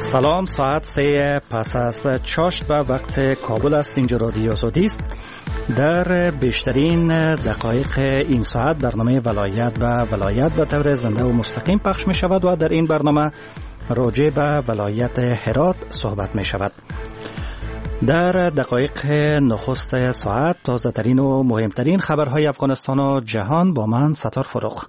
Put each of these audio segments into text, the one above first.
سلام، ساعت 3 پس از چاشت و وقت کابل است. اینجا رادیو آزادی است. در بیشترین دقایق این ساعت برنامه ولایت به طور زنده و مستقیم پخش می شود و در این برنامه راجع به ولایت هرات صحبت می شود. در دقایق نخست ساعت تازه ترین و مهمترین خبرهای افغانستان و جهان با من ستار فروغ.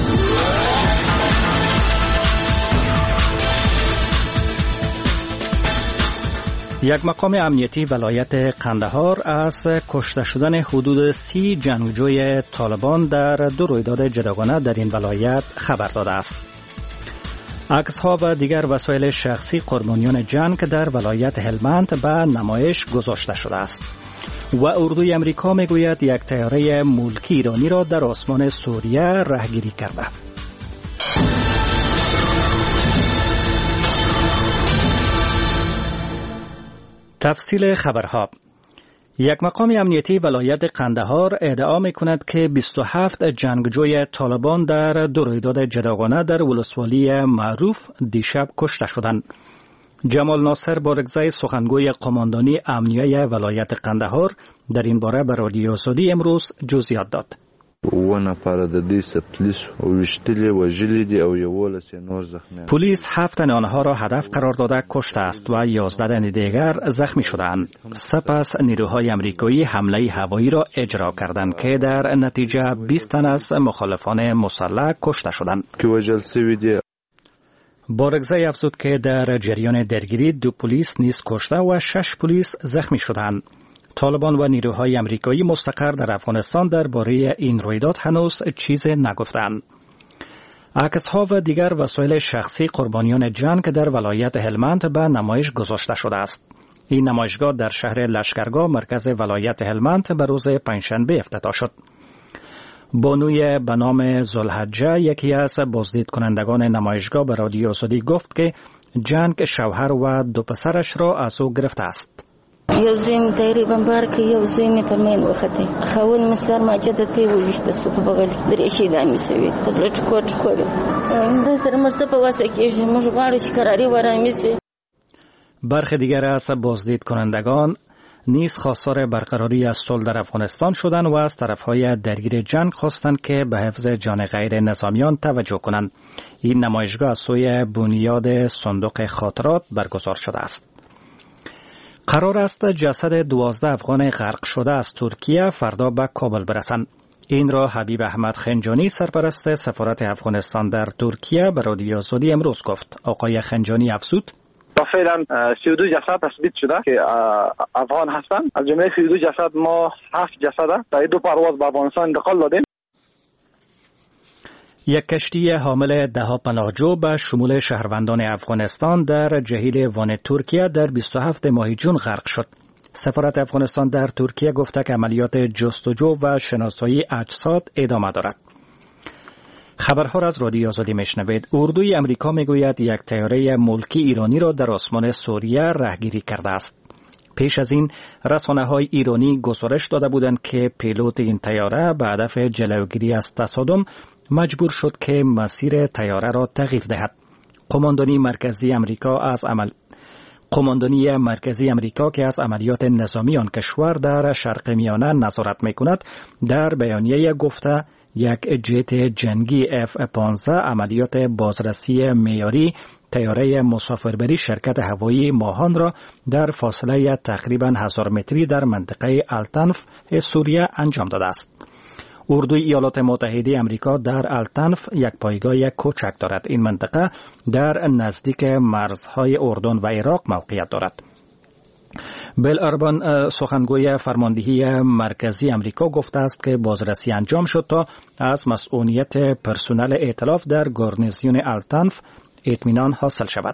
یک مقام امنیتی ولایت قندهار از کشته شدن حدود 30 جنگجوی طالبان در دو رویداد جداگانه در این ولایت خبر داده است. عکس‌ها و دیگر وسایل شخصی قربانیان جنگ در ولایت هلمند به نمایش گذاشته شده است. و اردوی امریکا میگوید یک طیاره ملکی ایرانی را در آسمان سوریه رهگیری کرده. تفصیل خبرها. یک مقام امنیتی ولایت قندهار ادعا می‌کند که 27 جنگجوی طالبان در دو رویداد جداگانه در ولسوالی معروف دیشب کشته شدند. جمال ناصر بارگزای سخنگوی قماندانی امنیه ولایت قندهار در این باره به رادیو آزادی امروز جزئیات داد. پلیس 7 آنها را هدف قرار داده کشته است و 11 دیگر زخمی شدند. سپس نیروهای امریکایی حمله هوایی را اجرا کردند که در نتیجه 20 تن از مخالفان مسلح کشته شدند. بارگزای افزود که در جریان درگیری 2 پلیس نیز کشته و 6 پلیس زخمی شدند. طالبان و نیروهای امریکایی مستقر در افغانستان درباره این رویداد هنوز چیزی نگفتند. عکس‌ها و دیگر وسایل شخصی قربانیان جنگ در ولایت هلمند به نمایش گذاشته شده است. این نمایشگاه در شهر لشکرگاه مرکز ولایت هلمند به روز پنجشنبه افتتاح شد. بانوی به نام ذوالحجه یکی از بازدید کنندگان نمایشگاه به رادیو آزادی گفت که جنگ شوهر و 2 پسرش را از او گرفته است. یو زوی تیری بمبار که یو زوی می پر مین وخته خاون مسر ماجده تی وشته سو په بغل درې شیدان میسوي خپل ټکو د سره مرسته په واسه کې موږ غواړو چې قراری ورامي سي. برخی دیگر از بازدید کنندگان نیز خواستار برقراری از صلح در افغانستان شدند و از طرفهای درگیر جنگ خواستند که به حفظ جان غیر نظامیان توجه کنند. این نمایشگاه از سوی بنیاد صندوق خاطرات برگزار شده است. قرار است جسد 12 افغان غرق شده از ترکیه فردا به کابل برسند. این را حبیب احمد خنجانی سرپرست سفارت افغانستان در ترکیه به رادیو آزادی امروز گفت. آقای خنجانی افزود: فعلا 32 جسد تثبیت شده که افغان هستند. از جمله 32 جسد ما 7 جسد در 2 پرواز به افغانستان انتقال دادیم. یک کشتی حامل 10 پناهجو به شمول شهروندان افغانستان در جهیل وان ترکیه در 27 ماه جون غرق شد. سفارت افغانستان در ترکیه گفته که عملیات جستجو و شناسایی اجساد ادامه دارد. خبرها را از رادیو آزادی میشنوید. اردوی امریکا میگوید یک طیاره ملکی ایرانی را در آسمان سوریه رهگیری کرده است. پیش از این رسانه‌های ایرانی گزارش داده بودند که پیلوت این طیاره به هدف جلوگیری از تصادم مجبور شد که مسیر طیاره را تغییر دهد. قماندانی مرکزی امریکا که از عملیات نظامی آن کشور در شرق میانه نظارت می‌کند در بیانیه گفته یک جت جنگی F-15 عملیات بازرسی معیاری طیاره مسافربری شرکت هوایی ماهان را در فاصله تقریباً 1000 متری در منطقه التنف سوریه انجام داده است. اردوی ایالات متحده آمریکا در التنف یک پایگاه کوچک دارد. این منطقه در نزدیک مرزهای اردن و عراق موقعیت دارد. بیل اربان سخنگوی فرماندهی مرکزی امریکا گفته است که بازرسی انجام شد تا از مسئولیت پرسنل ائتلاف در گارنیزیون التنف اطمینان حاصل شود.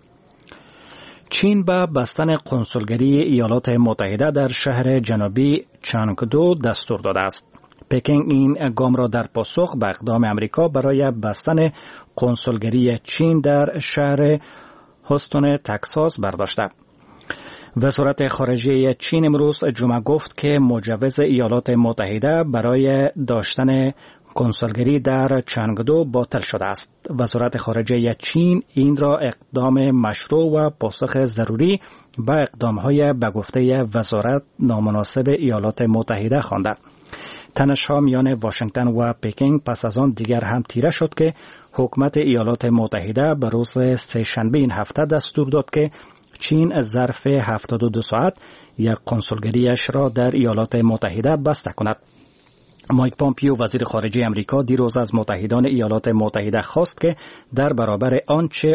چین به بستن قنسولگری ایالات متحده در شهر جنوبی چانگدو دستور داده است. پکینگ این گام را در پاسخ به اقدام امریکا برای بستن قنسولگری چین در شهر هوستون تگزاس برداشته. وزارت خارجه چین امروز جمعه گفت که مجوز ایالات متحده برای داشتن کنسولگری در چنگدو باطل شده است. وزارت خارجه چین این را اقدام مشروع و پاسخ ضروری به اقدام‌های به گفته وزارت نامناسب ایالات متحده خوانده. تنش‌ها میان واشنگتن و پکینگ پس از آن دیگر هم تیره شد که حکومت ایالات متحده به روز سه‌شنبه این هفته دستور داد که چین ظرف 72 ساعت یک کنسولگریش را در ایالات متحده بسته کند. مایک پامپیو وزیر خارجه امریکا دیروز از متحدان ایالات متحده خواست که در برابر آنچه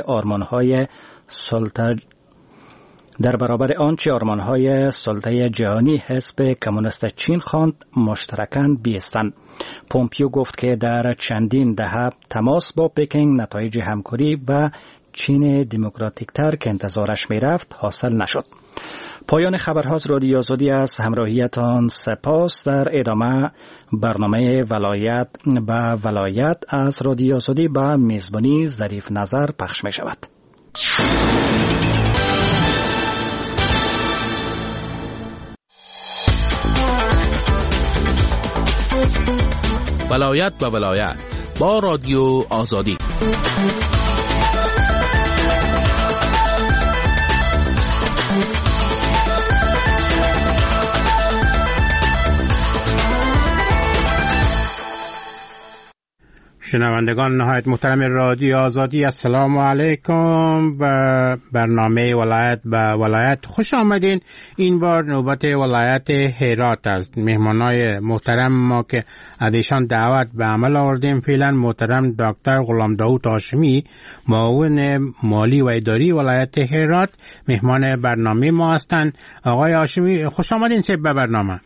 آرمانهای سلطه جهانی حزب کمونیست چین خواند مشترکاً بیستند. پامپیو گفت که در چندین دهه تماس با پکینگ نتایج همکاری و چین دموکراتیکتر که انتظارش میرفت حاصل نشد. پایان خبرها از رادیو آزادی از همراهیتان سپاس. در ادامه برنامه ولایت به ولایت از رادیو آزادی به میزبانی ظریف نظر پخش می شود. ولایت به ولایت با رادیو آزادی. شنوندگان نهایت محترم رادیو آزادی، السلام علیکم. به برنامه ولایت به ولایت خوش آمدین. این بار نوبت ولایت هرات است. مهمانای محترم ما که ازشان دعوت به عمل آوردیم فعلا محترم دکتر غلام داود هاشمی، معاون مالی و اداری ولایت هرات، مهمان برنامه ما هستند. آقای هاشمی خوش آمدین به برنامه.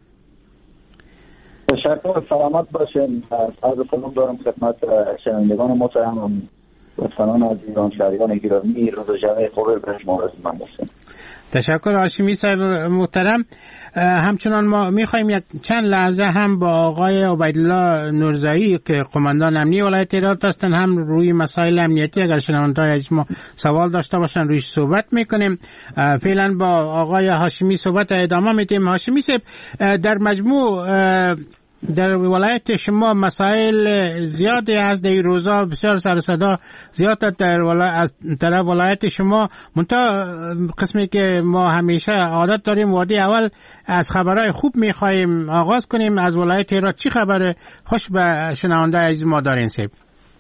تشکر، سلامت باشین. عرض سلام دارم خدمت شنوندگان محترم و فنان از ایران شهریان گرامی. روز جمعه خوبی به شما رسیدن باشین. تشکر هاشمی صاحب محترم. همچنان ما میخوایم یک چند لحظه هم با آقای عبیدالله نورزایی که قماندان امنی ولایت هرات هستند هم روی مسائل امنیتی اگر شنوندگان از ما سوال داشته باشن رویش صحبت میکنیم. فعلا با آقای هاشمی صحبت ادامه میدیم. هاشمی صاحب، در مجموع در ولایت شما مسائل زیادی از در روزا بسیار سر صدا زیاد از طرف ولایت شما. منتها قسمی که ما همیشه عادت داریم وادی اول از خبرهای خوب میخوایم آغاز کنیم. از ولایت هرات چی خبره؟ خوش به شنونده عزیز ما دارین سیب.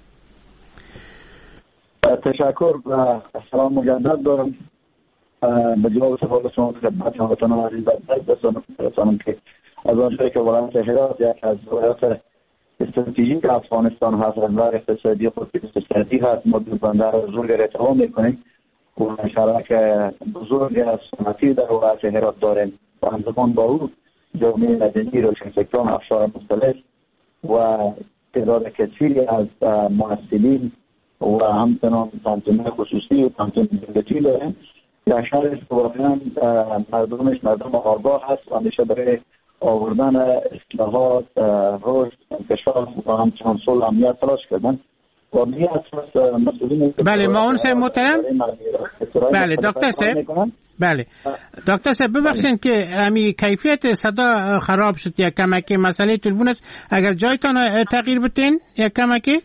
تشکر و سلام مجدد دارم. به جواب سوال شما خدمت هموطنان عزیز برسانم که از آنجایی که ولایت هرات یک از ولایات استراتژیک افغانستان هست، از نظر اقتصادی خود اقتصادی هست، ما بندر بزرگ را اتهام میکنیم و شرک بزرگ از صنعتی در ولایت هرات داریم و همزمان با او جامعه مدنی، روشنفکران، افشار مختلف و تعداد کثیری از محصلین و همچنان تنظیمات خصوصی و تنظیم دولتی داریم. یک شهر است که واقعا مردمش مردم آگاه هست و همیشه برای آوردن اصلاحات، رشد، انکشاف و همچنان صلح امنیت تلاش کردن. و به اساس مسئولین بله معاون صاحب محترم. بله دکتر صاحب. بله دکتر صاحب ببخشید که امی کیفیت صدا خراب شد یک کمکی مسئله تلفن است. اگر جایتان تغییر بدین یک کمکی.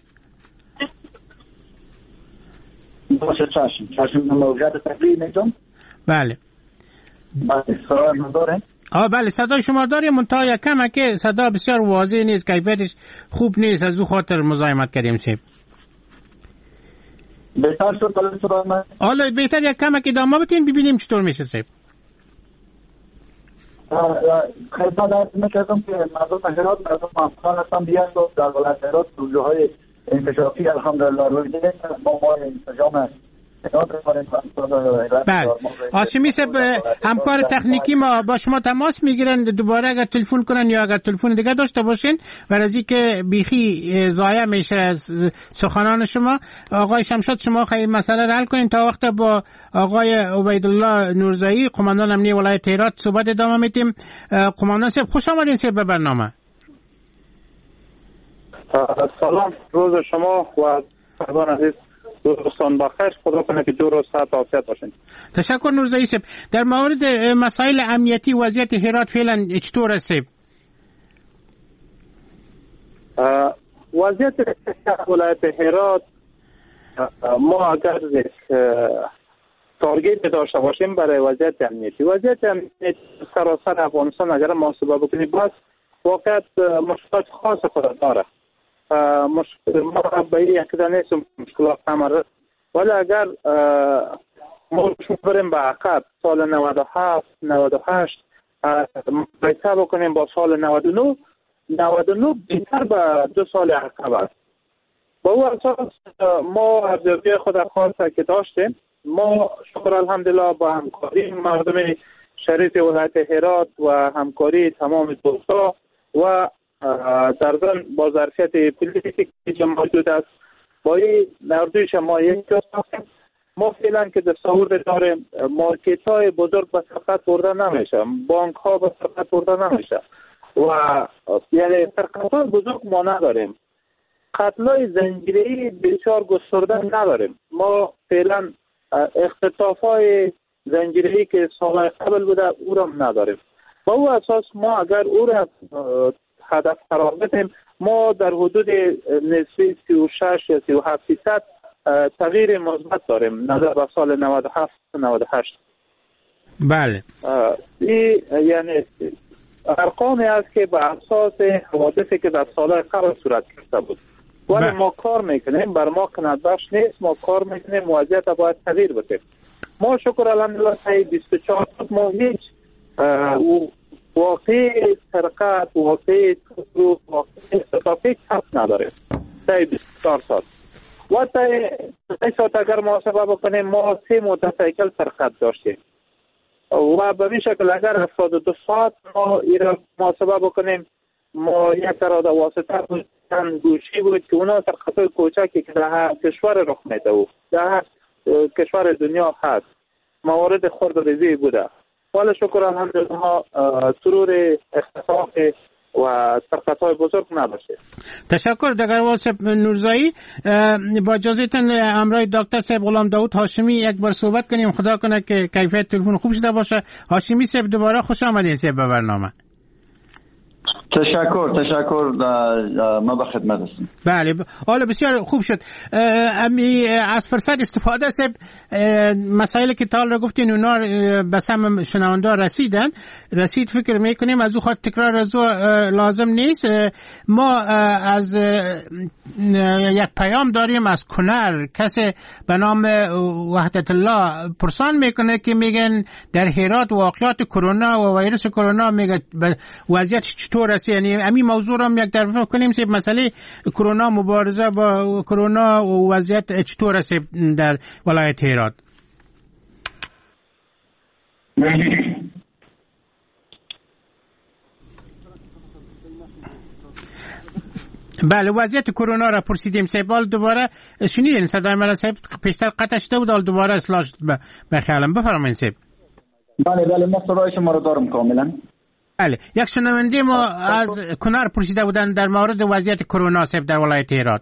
باشه چشم موجود تغییر میدم. بله صدا نداره؟ بله صدای شما داریم، منتها یک کمکی صدا بسیار واضح نیست، کیفیتش خوب نیست، از او خاطر مزاحمت کردیم سیب. بهتر شد حالا صدا من؟ حالا بهتر یک کمکی ادامه بدین ببینیم چطور میشه سیب. خدمت عرض می‌کردم که مردم هرات مردم افغان هستن بیان در ولایت هرات پروژه‌های انکشافی الحمدلله روی دیده با ما انسجام. بله هاشمی صاحب، همکار تکنیکی ما با شما تماس میگیرن دوباره اگر تلفن کنن یا اگر تلفن دیگه داشته باشین و از اینکه بیخی ضایع میشه سخنان شما. آقای شمشاد شما خیلی مسئله رو حل کنین تا وقت با آقای عبیدالله نورزایی قماندان امنی ولایت هرات صحبت ادامه میدیم. قماندان صاحب خوش آمدین صاحب به برنامه. سلام، روز شما و سلام عزیز دوستان بخیر. خدا کنه که دور و صحت و عافیت باشین. تشکر نورزایی صاحب. در مورد مسائل امنیتی وضعیت هرات فعلا چطور است صاحب؟ وضعیت ولایت هرات ما اگر تارگت داشته باشیم برای وضعیت امنیتی سراسر افغانستان اگر محاسبه بکنیم بس واقعیت مشکلات خاص خود داره. ما به یک نیستم مشکلات تمرد، ولی اگر ما بریم به عقب سال 97 98 مقایسه بکنیم با سال 99 بیشتر به 2 سال عقب است. با او اساس ما ارزیابی خود خاصه که داشتیم، ما شکر الحمدلله با همکاری مردم شریف ولایت هرات و همکاری تمام دوستا و در ضمن با ظرفیت پلیسی که موجود است با این نردوی شمایی ما فعلا که دستاورد داریم مارکت های بزرگ به سرقت برده نمیشه، بانک ها به سرقت برده نمیشه و یعنی سرقت های بزرگ ما نداریم. قتل های زنجیره‌ای بسیار گسترده نداریم. ما فعلا اختطاف های زنجیره‌ای که سال قبل بوده او را نداریم. با او اساس ما اگر او را هدف قرار بدیم ما در حدود نسبی 36 یا 37% تغییر مثبت داریم نظر به سال 97 98. بله. این یعنی ارقامی است که به اساس حوادثی که در سالهای قبل صورت گرفته بود. ولی ما کار میکنیم، بر ما قناعت بخش نیست، ما کار میکنیم وضعیت باید تغییر بده. ما شکر الحمدلله تا 24 ما هیچ واقعی سرقت، واقعی تفروق، واقعی چپ نداریم تا 24 سال. و تا 3 سال اگر محاسبه بکنیم ما 3 موتورسیکل سرقت داشتیم و به این شکل اگر 72 ساعت ما این را محاسبه بکنیم ما یک اراده واسطه بود گوشی بود که اونا سرقت‌های کوچکی که در کشور رخ میده در کشور دنیا هست موارد خرد ریزی بوده، ولی شکر الحمدلله سرور اختطاف و سرقت‌های بزرگ نداشته. تشکر دکتر صاحب نورزایی. با اجازهتون همراه دکتر صاحب غلام داوود هاشمی یک بار صحبت کنیم. خدا کنه که کیفیت تلفن خوب شده باشه. هاشمی صاحب دوباره خوش آمدین صاحب به برنامه. تشکر ما به خدمت هستم. بله حالا بسیار خوب شد. از فرصت استفاده صاحب مسائلی که تا را گفتین اونا به سم شنونده رسید فکر میکنیم از او خاطر تکرار از او لازم نیست. ما از یک پیام داریم از کنر، کسی به نام وحدت الله پرسان میکنه که میگن در هرات واقعات کرونا و ویروس کرونا میگه وضعیت چطور است، یعنی همین موضوع را یک طرف کنیم سه مسئله کرونا، مبارزه با کرونا و وضعیت چطور است در ولایت هرات. بله وضعیت کرونا را پرسیدیم سیبال دوباره شنیدین صدای من صاحب پیشتر قطع شده بود حال دوباره اصلاح شد به خیالم. بفرمایید صاحب. بله ما صدای شما رو دارم کاملا. بله یک شنونده ما از کنر پرسیده بودن در مورد وضعیت کرونا صاحب در ولایت هرات.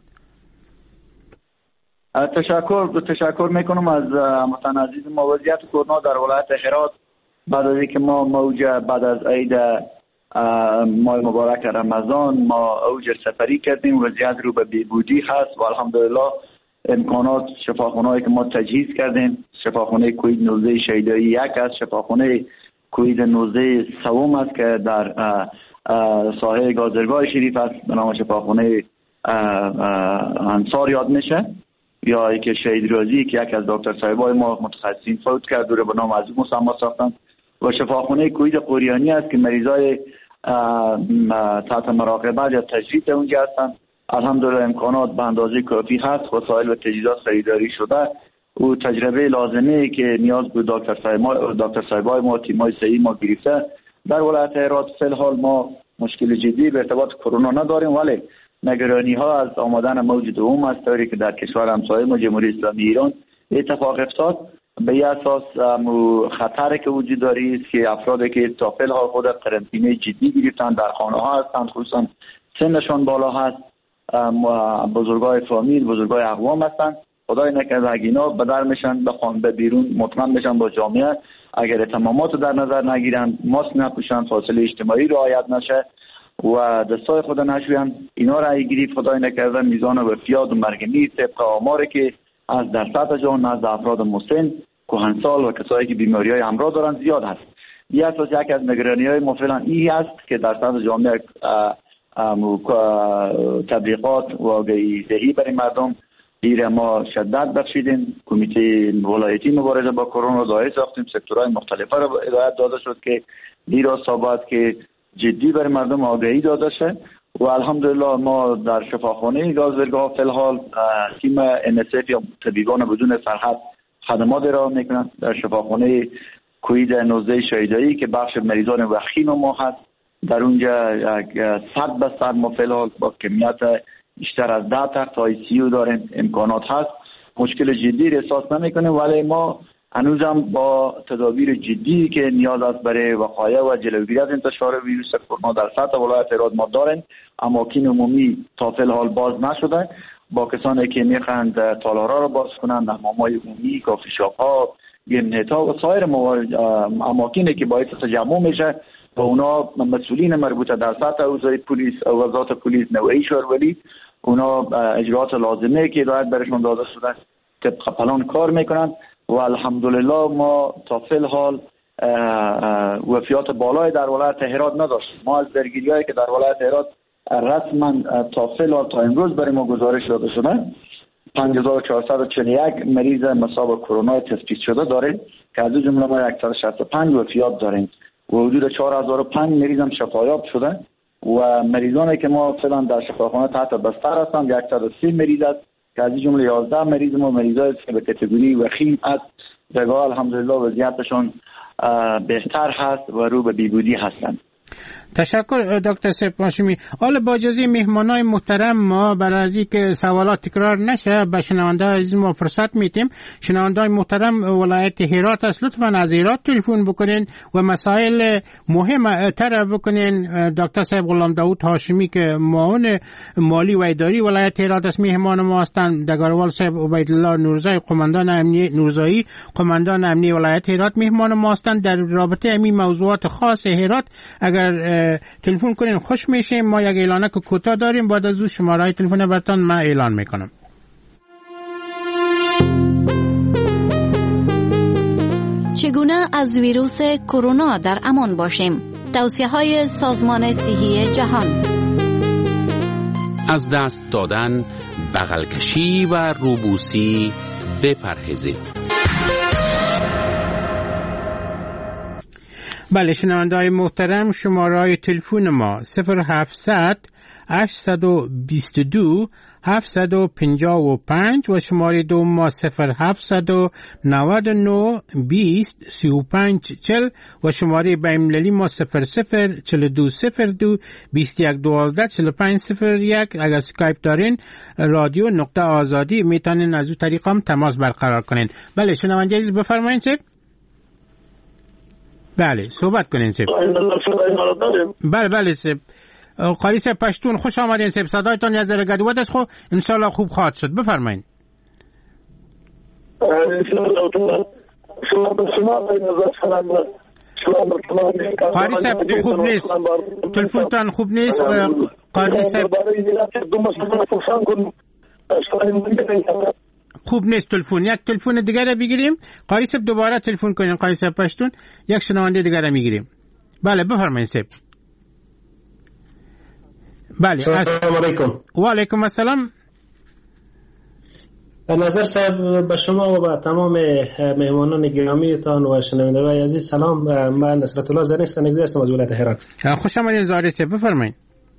تشکر میکنم از هموطن عزیز ما. وضعیت کرونا در ولایت هرات بعد از اینکه ما موج بعد از عید ماه مبارک رمضان ما اوج سفری کردیم، وضعیت رو به بهبودی هست و الحمدلله امکانات شفاخانه‌ای که ما تجهیز کردیم، شفاخانه کووید 19 شیدایی 1 است، شفاخانه کووید 19 سوم است که در ساحه گازرگاه شریف است به نام شفاخانه انصار یاد میشه، یا که شهید رازی که یک از دکتر صاحبای ما متخصصین فوت کرد دوره به نام از او مسمى ساختن، و شفاخانه کووید قریانی است که مریضای تحت مراقبت یا تجدید اونجا هستند. الحمدلله امکانات به اندازه کافی هست، وسایل و تجهیزات خریداری شده و تجربه لازمه که نیاز بود دکتر صاحبای ما تیمای صحی ما گرفته. در ولایت هرات فعال ما مشکل جدی به ارتباط کرونا نداریم، ولی نگرانی ها از آمدن موج دوم است طوری که در کشور همسایه ما جمهوری اسلامی ایران اتفاق افتاد. به این اساس خطری که وجود داری است که افرادی که تا فعال خود قرنطینه جدی گرفتن در خانه ها هستند، خصوصا سنشان بالا هست، بزرگای فامیل، بزرگای اقوام هستند. خدای نکنه اینا به در میشن به بیرون مطمئن بشن با جامعه، اگر تمامات در نظر نگیرن، ماسک نپوشن، فاصله اجتماعی رعایت نشه و دستای خود نشویند. اینا را گیری خدای نکرده میزان وفیات و مرگمی طبق آماری که از در سطح جهان نزد افراد مسن، کهنسال و کسایی که بیماری‌های همراه دارند زیاد هست. یک از نگرانی‌های ما فعلا این است که در سطح جامعه تبلیغات و آگاهی‌دهی برای مردم دیر ما شدت بخشیدیم. کمیته ولایتی مبارزه با کرونا دایره ساختیم، سکتورهای مختلفه را هدایت داده شد که دیر و ثابت که جدی برای مردم آگاهی داده شد و الحمدلله ما در شفاخانه گازدرگاه فی الحال تیم NSF یا طبیبان بدون سرحد خدمات ارائه میکنند. در شفاخانه کووید 19 شهیدایی که بخش مریضان وخیم ما هست، در اونجا 100% ما فی الحال با کمیت بیشتر از 10 تخت ICU داریم، امکانات هست، مشکل جدی را احساس نمیکنیم، ولی ما هنوزم با تدابیر جدی که نیاز است برای وقایع و جلوگیری از انتشار ویروس کرونا در سطح ولایت هرات ما داریم. اماکن عمومی تا فی الحال باز نشده، با کسانی که میخواهند تالارها را باز کنند، حمام‌های عمومی، کافی شاپ‌ها، گیمنت‌ها و سایر اماکنی که باعث تجمع میشه و اونا مسئولین مربوطه در سطح حوزه پلیس و وزارت پلیس نوعی شورولی اونا اجرات لازمه که هدایت برشون داده شده طبق پلان کار میکنند و الحمدلله ما تا فی الحال وفیات بالای در ولایت هرات نداشت. ما از درگیری‌هایی که در ولایت هرات رسما تا فی الحال تا امروز برای ما گزارش داده شده 5441 مریض مصاب کرونا تشخیص شده داریم که از جمله ما 165 وفیات داریم و حدود 4005 مریض هم شفایاب شده و مریضانی که ما فعلا در شفاخانه تحت بستر هستند 130 مریض است که از جمله 11 مریض ما مریضایی که به کاتگوری وخیم است، دیگه الحمدلله وضعیتشون بهتر هست و رو به بیهودی هستند. تشکر دکتر سپاشمی. حالا با اجازه مهمانای محترم ما برای از اینکه سوالات تکرار نشه به شنونده‌های عزیز ما فرصت میدیم. شنونده‌های محترم ولایت هرات است، لطفاً از هرات تلفن بکنین و مسائل مهم طرح بکنین. دکتر صاحب غلام داوود هاشمی که معاون مالی و اداری ولایت هرات است مهمان ما هستند. دگاروال صاحب عبیدالله نورزایی قماندان امنیه ولایت هرات مهمان ما هستند. در رابطه همین موضوعات خاص هرات اگر تلفن کنین خوش میشه. ما یک اعلانک کوتاه داریم، بعد از اون شماره تلفن براتون من اعلان میکنم. چگونه از ویروس کرونا در امان باشیم؟ توصیه‌های سازمان صحی جهان. از دست دادن، بغل کشی و روبوسی بپرهیزید. بله شنونده‌های محترم، شماره تلفن ما 0700 822 755 و شماره دوم ما 0799 20 35 40 و شماره بین‌المللی ما 004202 2112 4501. اگر اسکایپ دارین رادیو نقطه آزادی میتونین از اون طریق هم تماس برقرار کنین. بله شنونده عزیز بفرمایید. بله صحبت کنین سب. بله سب. قاری سب پشتون خوش آمدین سب. صدایتان یه ذره گدوات است، خب انشالله خوب خواهد شد. بفرمایید. قاری سب خوب نیست، تلفنتان خوب نیست. قاری سب خوب نیست تلفن. یک تلفن دیگر را بگیریم. قاری صاحب دوباره تلفن کنین. قاری صاحب پشتون یک شنونده دیگر را میگیریم. بله بفرمایید صاحب. بله السلام علیکم. و علیکم السلام. نظر صاحب به شما و به تمام مهمانان گرامیتان و شنوندگان عزیز سلام. من نصرت الله زنی هستم از ولایت هرات. خوش آمدید زارید صاحب بفرمایید.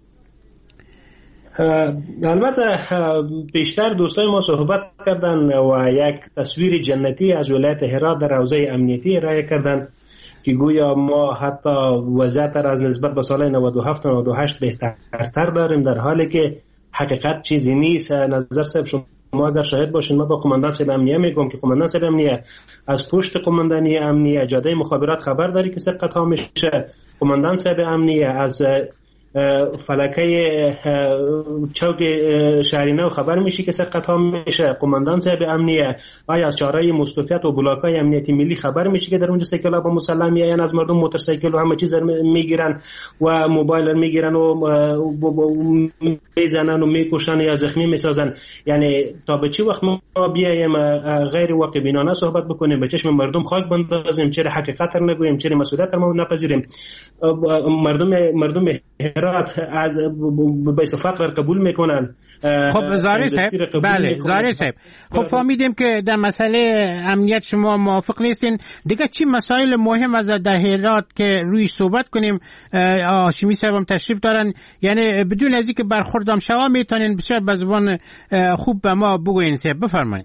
البته بیشتر دوستای ما صحبت کردن و یک تصویر جنتی از ولایت هرات در حوزه امنیتی ارائه کردن که گویا ما حتی وضعیت را از نسبت به سال 97 و 98 بهترتر داریم، در حالی که حقیقت چیزی نیست. نظر صاحب شما اگر شاهد باشین، ما با قماندان صاحب امنیه میگم که قماندان صاحب امنیه از پشت قماندانی امنیه اجاده مخابرات خبر داری که سرقت ها میشه. قماندان صاحب امنیه از فلکه چوک شهرینه خبر میشه که سرقت ها میشه. قماندان صاحب امنیه آیا از چاره مستوفیت و بلاکای امنیتی ملی خبر میشه که در اونجا سایکل ها با مسلح میآیند از مردم، موتورسایکل و همه چیز میگیرن و موبایل میگیرن و میزنن و میکشن یا زخمی میسازن. یعنی تا به چه وقت ما بیایم غیر واقع بینانه صحبت بکنیم، به چشم مردم خاک بندازیم، چرا حقیقت رو نگوییم، چرا مسئولیت رو نپذیریم؟ مردم هرات از به فقر قبول میکنن. خب زاره صاحب، بله زاره صاحب، خب فهمیدیم که در مسئله امنیت شما موافق نیستین. دیگه چی مسائل مهم از در هرات که روی صحبت کنیم؟ هاشمی صاحب هم تشریف دارن، یعنی بدون از اینکه برخوردم شما میتونین بسیار به زبان خوب به ما بگوین. صاحب بفرمایید.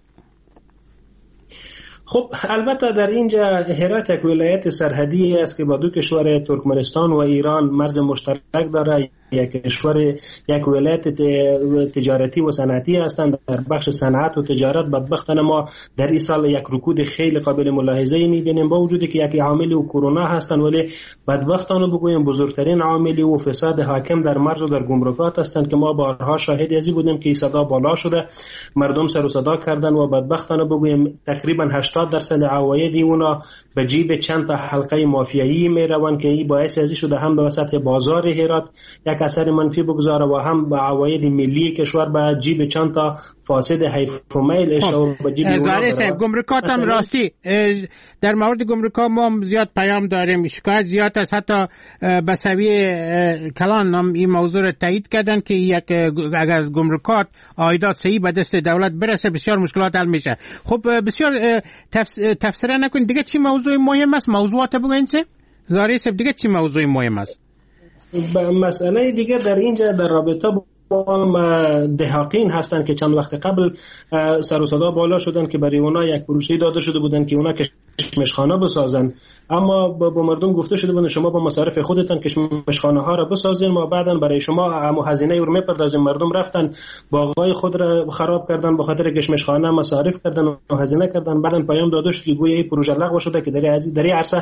خب البته در اینجا هرات یک ولایت سرحدی است که با دو کشور ترکمنستان و ایران مرز مشترک داره. یک ولایت تجارتی و صنعتی هستند. در بخش صنعت و تجارت بدبختانه ما در این سال یک رکود خیلی قابل ملاحظه می‌بینیم، با وجودی که یک عامل و کرونا هستند، ولی بدبختانه بگویم بزرگترین عاملی و فساد حاکم در مرز و در گمرکات هستند که ما بارها شاهد ازی بودیم که صدا بالا شده، مردم سر و صدا کردن و بدبختانه بگویم تقریبا 80% عواید اونا به جیب چند تا حلقه مافیایی میروند که این باعث ازی شده هم به سطح بازار هرات یک اثر منفی بگذاره و هم به عواید ملی کشور به جیب چند تا فاسد حیف و میل به جیب اونا. گمرکات هم راستی در مورد گمرکات ما زیاد پیام داریم، شکایت زیاد است، حتی بسوی کلان هم این موضوع را تایید کردن که یک اگر از گمرکات عایدات صحیح به دست دولت برسه بسیار مشکلات حل میشه. خب بسیار تفسیر نکنید دیگه چی موضوع مهم است؟ موضوعات بگوین سه زاری سب دیگه چی موضوع مهم است؟ مسئله دیگه در اینجا در رابطه با دهاقین هستن که چند وقت قبل سر و صدا بالا شدن که برای اونا یک پروژه داده شده بودن که اونا کشمشخانه بسازن، اما با مردم گفته شده بودن شما با مصارف خودتان کشمشخانه ها را بسازین، ما بعداً برای شما هزینه رو میپردازیم. مردم رفتن باغای خود را خراب کردن، به خاطر کشمشخانه مصارف کردن و هزینه کردن. بعداً پیام داده شد که گویا این پروژه لغو شده که در عرصه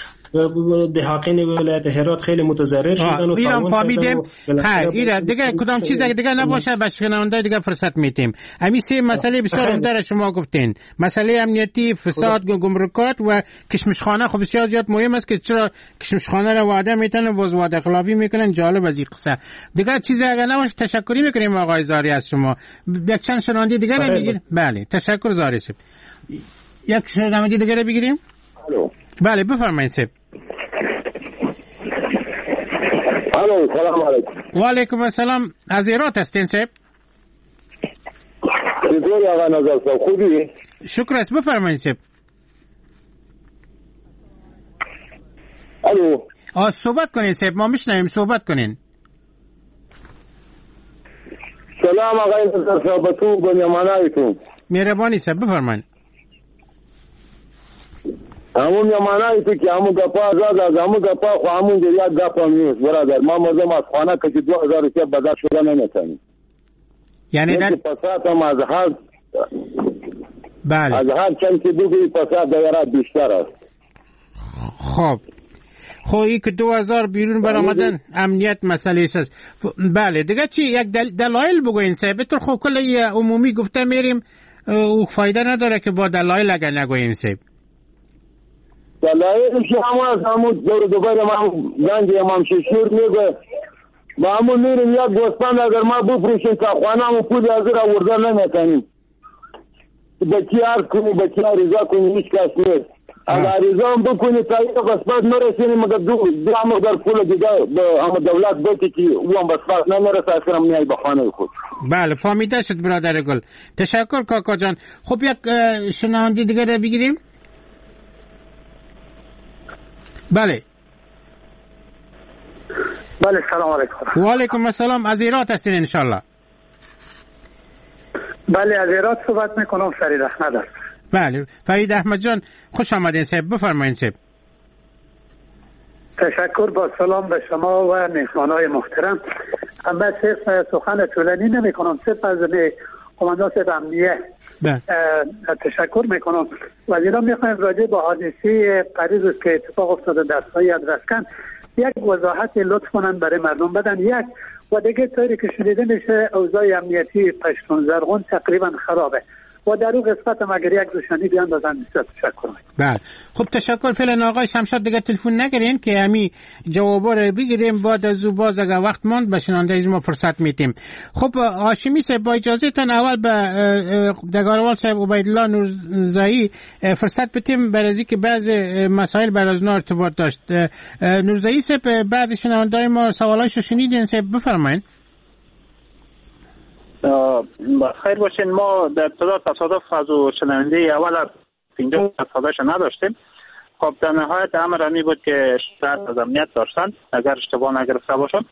دهاقین ولایت هرات خیلی متضرر شدن و ایران فهمیدیم. ایران دیگه کدام چیز دیگه نباشه به شنونده دیگه فرصت میتیم. همین سه مسئله بسیار عمده شما گفتین، مسئله امنیتی، فساد، گمرکات و کشمشخانه. خب بسیار زیاد مهم است که چرا کشمشخانه را وعده میتونه باز وعده خلافی میکنن. جالب از این قصه. دیگه چیزی اگه نباشه تشکری میکنیم آقای زاری از شما. یک چند شنونده دیگه رو بگیریم. بله تشکر زاری صاحب. یک شنونده دیگه رو بگیریم. بله بفرمایید صاحب. الو سلام علیکم. و علیکم السلام. از هرات هستین صاحب؟ چطوری آقا نظر صاحب، خوبی؟ شکر است، بفرمایید صاحب. الو صحبت کنین صاحب، ما میشنویم، صحبت کنین. سلام آقای نظر صاحب، تو بنیامانایتون. مهربانی صاحب بفرمایید. همون یمانایی تو که همون گپا از همون گپا خو همون یک گپا نیست برادر. ما مردم از خانه که 2000 روپیه بدل شده نمیتونیم. یعنی در پسات هم از هر بله از هر چند که بگویی پسات دایره بیشتر است. خب این که 2000 بیرون برآمدن امنیت مسئله است. بله دیگه چی یک دلایل بگوین صاحب. تو خب کل عمومی گفته میریم او فایده نداره که با دلایل اگر نگوییم صاحب. دلایلش همون دور دوباره ما گنج امام ششور میگه ما همون میریم یک گوسفند اگر ما بفروشیم تا خانه‌مون پول حاضر آوردن نمیکنیم. بچی عرض کنی بچی عریضا کنی هیچ کس نیست. اگر عریضا هم بکنی تا یک قسمت نرسینی مگر دو هم در پول دیگه همون دولت بکی که او هم بسفت نمیرسه اصلا هم نیای به خانه خود. بله فهمیده شد برادر گل. تشکر کاکا جان. خب یک شنونده دیگه رو بگیریم. بله سلام علیکم. و علیکم السلام. از هرات هستین انشالله؟ بله از هرات صحبت میکنم. فرید احمد است. بله فرید احمد جان خوش آمدین صاحب، بفرمایید صاحب. تشکر، با سلام به شما و مهمانای محترم. اما صرف سخن طولانی نمی کنم، صرف از قماندان صاحب امنیه تشکر میکنم. وزیران میخوایم راجع به حادثه پریز که اتفاق افتاده در سایه ادرسکن یک وضاحت لطف کنن برای مردم بدن. یک و دیگه طوری که شنیده میشه اوضاع امنیتی پشتون زرغون تقریبا خرابه و در اون قسمت هم اگر یک روشنی بیاندازن بسیار تشکر میکنم. بله خب تشکر. فعلا آقای شمشاد دیگه تلفن نگیرین که همین جوابا رو بگیریم، بعد از او باز اگر وقت ماند به شنونده از ما فرصت میدیم. خب هاشمی صاحب با اجازه تان اول به دگاروال صاحب عبیدالله نورزایی فرصت بدیم برای اینکه بعض مسائل بر از اونا ارتباط داشت. نورزایی صاحب بعض شنوندای ما سوالایشو شنیدین، صاحب بفرمایید. خیر باشین. ما در ابتدا تصادف از شنونده اول 50 صداش نداشتیم. خب در نهایت امر همی بود که شرط از امنیت داشتن اگر اشتباه نگرفته باشم.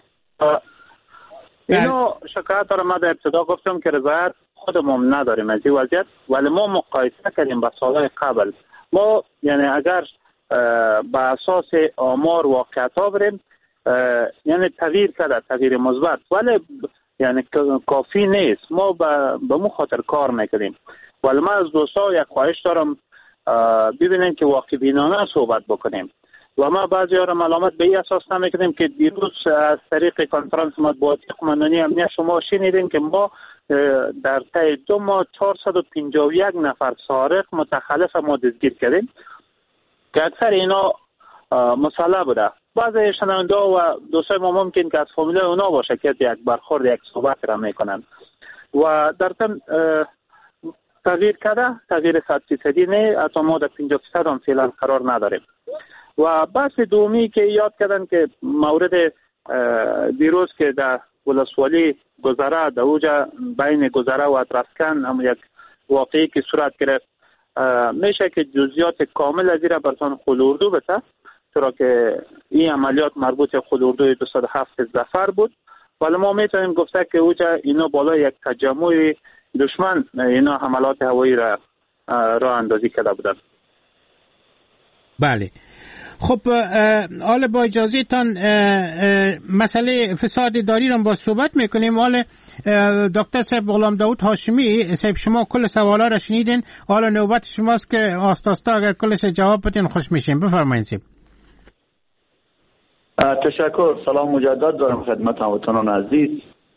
اینو شکایت دارم. ما در ابتدا گفتم که رضایت خودمون نداریم از این وضعیت، ولی ما مقایسه کردیم با سالهای قبل. ما یعنی اگر به اساس آمار واقعیت ها بریم یعنی تغییر کرده، تغییر مثبت، ولی یعنی کافی نیست. ما به مو خاطر کار میکنیم. ولی من از دوستا یک خواهش دارم ببینیم که واقع بینانه صحبت بکنیم و ما بعضی ها را ملامت به این اساس نمیکنیم که دیروز از طریق کنفرانس مطبوعاتی قماندانی امنیت شما شنیدین که ما در طی 2 ماه 451 نفر سارق متخلف ما دستگیر کردیم که اکثر اینا مسلح بوده. بعضی شنونده و دوستای ما ممکن که از فامیلای اونا باشه که یک برخورد یک صحبت را میکنن و در ضمن تغییر کرده، تغییر 100% نه، حتی ما در 50% هم فعلا قرار نداریم. و بحث دومی که یاد کردن که مورد دیروز که در ولسوالی گذره در اوجا بین گذره و اطرافکن هم یک واقعی که صورت گرفت، میشه که جزئیات کامل از این را براتون خلوردو بده، چرا که این عملیات مربوط به خلوردوی 207 ظفر بود. ولی ما میتونیم گفته که اوجا اینا بالا یک تجمع دشمن اینا حملات هوایی را اندازی کرده بودن. بله خب حالا با اجازه تان مسئله فساد اداری رو با صحبت میکنیم. حالا دکتر صاحب غلام داود هاشمی صاحب شما کل سوالا را شنیدین، حالا نوبت شماست که آستاستا اگر کلش جواب بدین خوش میشیم. بفرمایید صاحب. تشکر. سلام مجدد دارم خدمت هموطنان عزیز.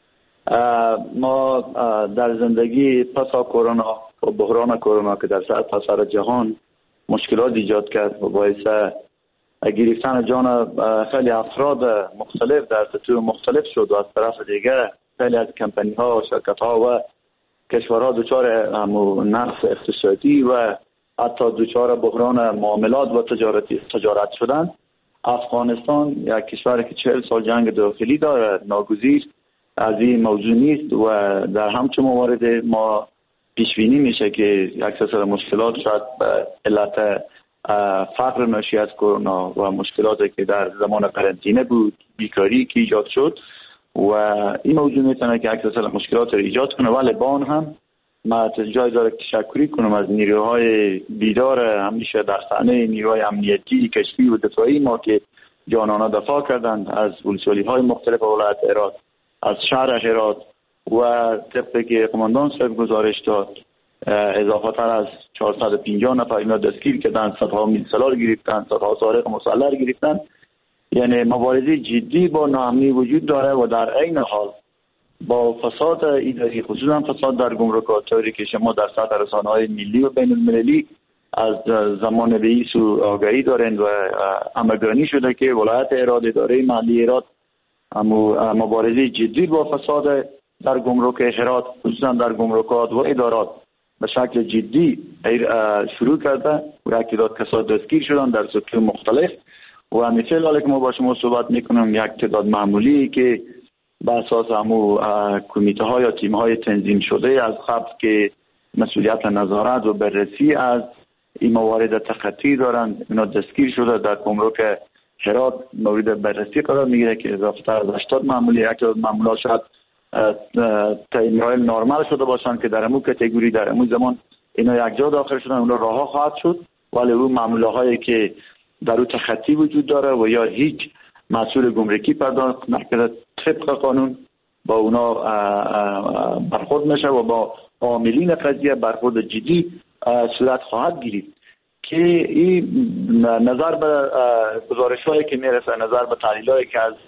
ما در زندگی پس از کرونا و بحران کرونا که در سرتاسر جهان مشکلات ایجاد کرد و باعث گرفتن جان خیلی افراد مختلف در سطوح مختلف شد و از طرف دیگر خیلی از کمپانی ها و شرکت ها و کشورها دچار نقص اقتصادی و حتی دچار بحران معاملات و تجارت شدن. افغانستان یک کشوری که 40 سال جنگ داخلی داره، ناگزیر از این موضوع نیست و در همچون موارد ما پیش بینی میشه که یک سلسله مشکلات شاید به علت فقر ناشی از کرونا و مشکلاتی که در زمان قرنطینه بود، بیکاری که ایجاد شد و این موضوع میتونه که یک سلسله مشکلات رو ایجاد کنه. ولی با آن هم ما جای داره تشکری کنم از نیروهای بیدار همیشه در صحنه، نیروهای امنیتی، کشفی و دفاعی ما که جانانه دفاع کردند از ولسوالی های مختلف ولایت هرات، از شهر هرات و طبقی که قماندان صاحب گزارش داد اضافه تر از 450 نفر اینا دستگیر کردن، صدها میل سلاح گرفتن، صدها سارق مسلح گرفتن. یعنی مبارزه جدی با ناامنی وجود داره و در عین حال با فساد اداری، خصوصا فساد در گمرکات، طوری که شما در سطح رسانه‌های ملی و بین المللی از زمان رئیس آگاهی دارند و امرگانی شده که ولایت هرات، اداره مالی هرات مبارزه جدی با فساد در گمرک هرات، خصوصا در گمرکات و ادارات به شکل جدی شروع کرده و یک تعداد کسان دستگیر شدن در سطوح مختلف و مثل حالی که ما با شما صحبت میکنم یک تعداد معمولی که به اساس همو کمیته ها یا تیم های تنظیم شده از قبل که مسئولیت نظارت و بررسی از این موارد تخطی دارند، اینا دستگیر شده در گمرک هرات مورد بررسی قرار میگیره که اضافه تر از 80 معمولی، یک تعداد معمولات شاید تایمرایل نرمال شده باشند که در امو کاتگوری در امو زمان اینا یک جا داخل شدن، اونا رها خواهد شد. ولی اون معامله هایی که در اون تخطی وجود داره و یا هیچ مسئول گمرکی پرداخت نکرده طبق قانون با اونا برخورد میشه و با عاملین قضیه برخورد جدی صورت خواهد گرفت. که این نظر به گزارش‌هایی که میرسه، نظر به تحلیل‌هایی که از